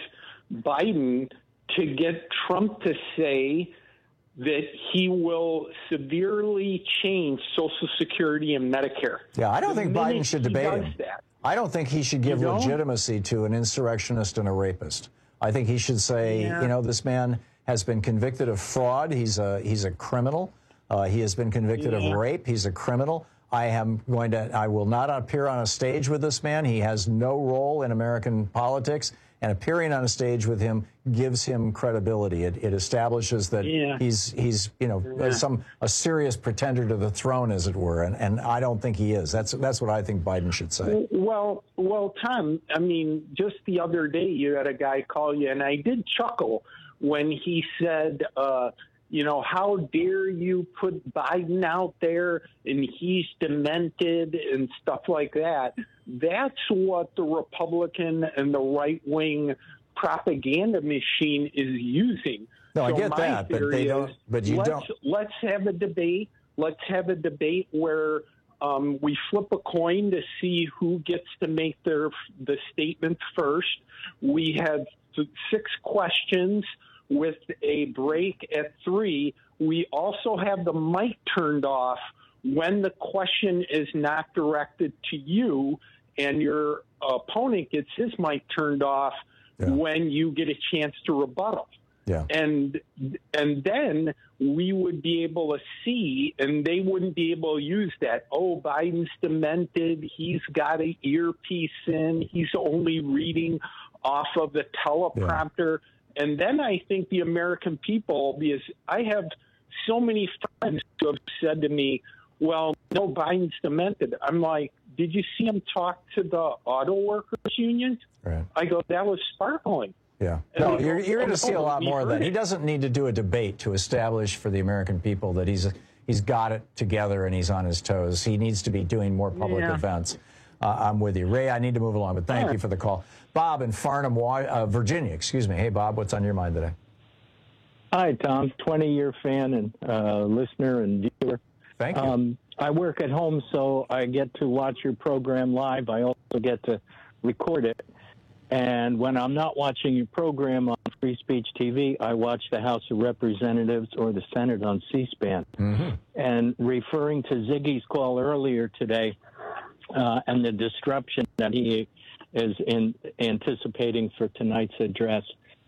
Biden to get Trump to say that he will severely change Social Security and Medicare. Yeah, I don't The think minute Biden should he debate does him. that, I don't think he should give You don't? legitimacy to an insurrectionist and a rapist. I think he should say, Yeah. you know, this man has been convicted of fraud. He's a he's a criminal. Uh, he has been convicted Yeah. of rape. He's a criminal. I am going to. I will not appear on a stage with this man. He has no role in American politics, and appearing on a stage with him gives him credibility. It, it establishes that Yeah. he's he's you know Yeah. some a serious pretender to the throne, as it were. And and I don't think he is. That's that's what I think Biden should say. Well, well, Tom, I mean, just the other day you had a guy call you, and I did chuckle when he said, uh, you know, how dare you put Biden out there and he's demented and stuff like that. That's what the Republican and the right-wing propaganda machine is using. No, I So get my that, but theory they don't- is, but you let's, don't- Let's have a debate. Let's have a debate where um, we flip a coin to see who gets to make their the statement first. We have six questions with a break at three. We also have the mic turned off when the question is not directed to you, and your opponent gets his mic turned off Yeah. when you get a chance to rebuttal. Yeah. And and then we would be able to see, and they wouldn't be able to use that. Oh, Biden's demented. He's got an earpiece in. He's only reading off of the teleprompter. And then I think the American people, because I have so many friends who have said to me, well, no, Biden's demented. I'm like, did you see him talk to the auto workers union? Right. I go, that was sparkling. Yeah. No, you're, you're going to see a lot more of that. He doesn't need to do a debate to establish for the American people that he's he's got it together and he's on his toes. He needs to be doing more public Yeah. events. Uh, I'm with you. Ray, I need to move along, but thank Sure. you for the call. Bob in Farnham, Wa- uh, Virginia, excuse me. Hey, Bob, what's on your mind today? Hi, Tom. twenty-year fan and uh, listener and viewer. Thank you. Um, I work at home, so I get to watch your program live. I also get to record it. And when I'm not watching your program on Free Speech T V, I watch the House of Representatives or the Senate on C-SPAN. Mm-hmm. And referring to Ziggy's call earlier today uh, and the disruption that he is in anticipating for tonight's address,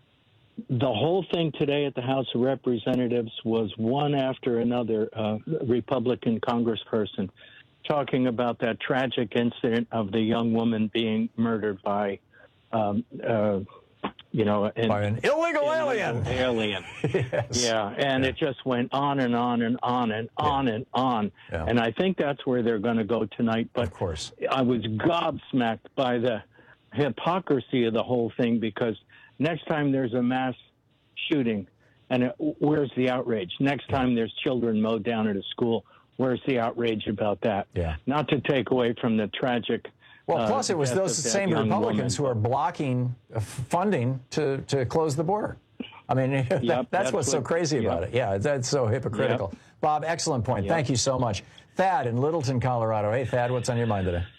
the whole thing today at the House of Representatives was one after another uh, Republican congressperson talking about that tragic incident of the young woman being murdered by, um, uh, you know, an, By an illegal alien. Alien. Yes. Yeah, and Yeah. it just went on and on and on and on and on. Yeah. And I think that's where they're going to go tonight. But Of course. I was gobsmacked by the hypocrisy of the whole thing, because next time there's a mass shooting, and it, where's the outrage? Next time there's children mowed down at a school, where's the outrage about that? Yeah. Not to take away from the tragic. Well, uh, plus it was death those of that same young Republicans woman. who are blocking uh, funding to, to close the border. I mean, that, that's, that's what's so what- crazy about yep. it. Yeah, that's so hypocritical. Yep. Bob, excellent point. Yep. Thank you so much. Thad in Littleton, Colorado. Hey, Thad, what's on your mind today?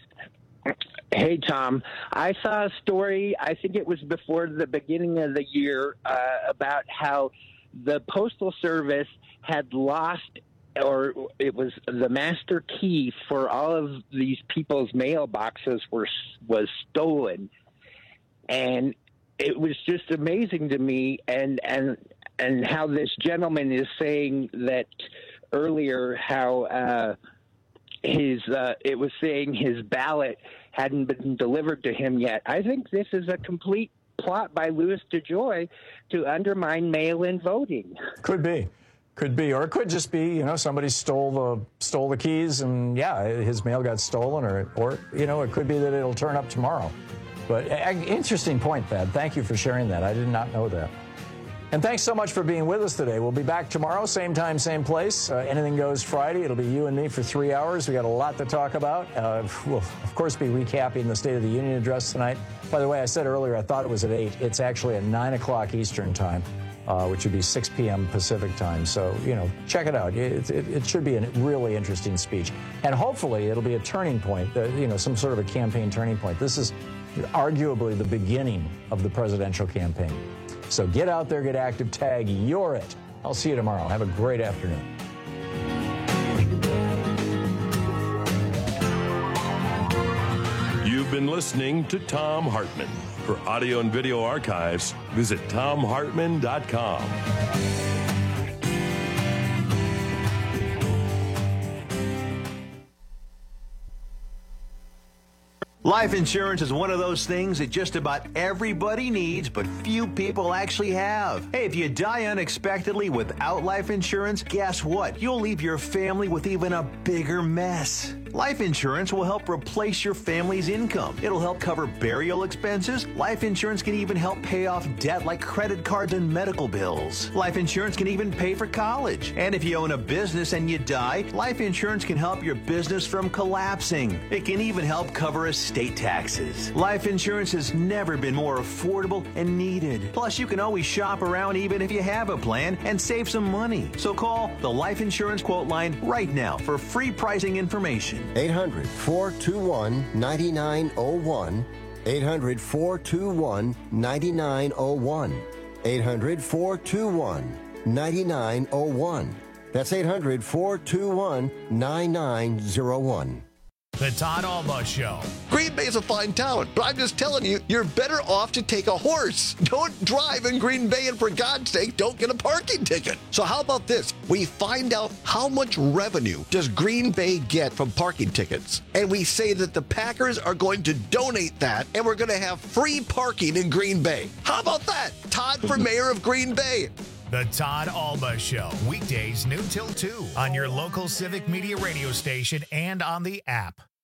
Hey, Tom. I saw a story, I think it was before the beginning of the year, uh, about how the Postal Service had lost, or it was the master key for all of these people's mailboxes were was stolen. And it was just amazing to me, and, and, and how this gentleman is saying that earlier, how uh, his uh, it was saying his ballot hadn't been delivered to him yet. I think this is a complete plot by Louis DeJoy to undermine mail-in voting. Could be. Could be. Or it could just be, you know, somebody stole the stole the keys and, yeah, his mail got stolen. Or, or you know, it could be that it'll turn up tomorrow. But uh, interesting point, Thad. Thank you for sharing that. I did not know that. And thanks so much for being with us today. We'll be back tomorrow, same time, same place. Uh, Anything Goes Friday. It'll be you and me for three hours. We got a lot to talk about. Uh, we'll, of course, be recapping the State of the Union address tonight. By the way, I said earlier I thought it was at eight. It's actually at nine o'clock Eastern time, uh, which would be six p.m. Pacific time. So, you know, check it out. It, it, it should be a really interesting speech. And hopefully it'll be a turning point, uh, you know, some sort of a campaign turning point. This is arguably the beginning of the presidential campaign. So get out there, get active, tag, you're it. I'll see you tomorrow. Have a great afternoon. You've been listening to Thom Hartmann. For audio and video archives, visit thom hartmann dot com. Life insurance is one of those things that just about everybody needs, but few people actually have. Hey, if you die unexpectedly without life insurance, guess what? You'll leave your family with even a bigger mess. Life insurance will help replace your family's income. It'll help cover burial expenses. Life insurance can even help pay off debt like credit cards and medical bills. Life insurance can even pay for college. And if you own a business and you die, life insurance can help your business from collapsing. It can even help cover estate taxes. Life insurance has never been more affordable and needed. Plus, you can always shop around even if you have a plan and save some money. So call the Life Insurance Quote Line right now for free pricing information. eight hundred, four two one, nine nine zero one. eight hundred, four two one, nine nine zero one. eight hundred, four two one, nine nine zero one. That's eight hundred, four two one, nine nine zero one. The Todd Alba Show. Green Bay's a fine town, but I'm just telling you, you're better off to take a horse. Don't drive in Green Bay, and for God's sake, don't get a parking ticket. So how about this? We find out how much revenue does Green Bay get from parking tickets, and we say that the Packers are going to donate that, and we're going to have free parking in Green Bay. How about that? Todd for mayor of Green Bay. The Todd Alba Show. Weekdays noon till two on your local Civic Media radio station and on the app.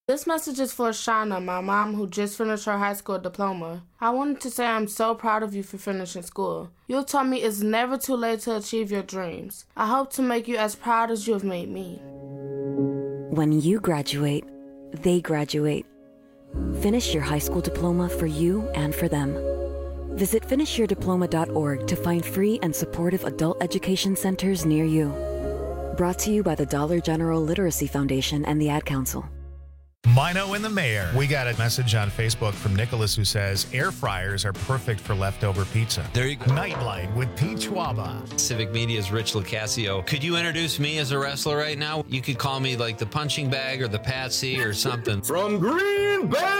This message is for Shauna, my mom, who just finished her high school diploma. I wanted to say I'm so proud of you for finishing school. You told me it's never too late to achieve your dreams. I hope to make you as proud as you have made me. When you graduate, they graduate. Finish your high school diploma for you and for them. Visit finish your diploma dot org to find free and supportive adult education centers near you. Brought to you by the Dollar General Literacy Foundation and the Ad Council. Mino and the Mayor. We got a message on Facebook from Nicholas who says air fryers are perfect for leftover pizza. There you go. Nightlight with Pete Schwaba. Civic Media's Rich Lucasio. Could you introduce me as a wrestler right now? You could call me like the punching bag or the Patsy or something. From Green Bay!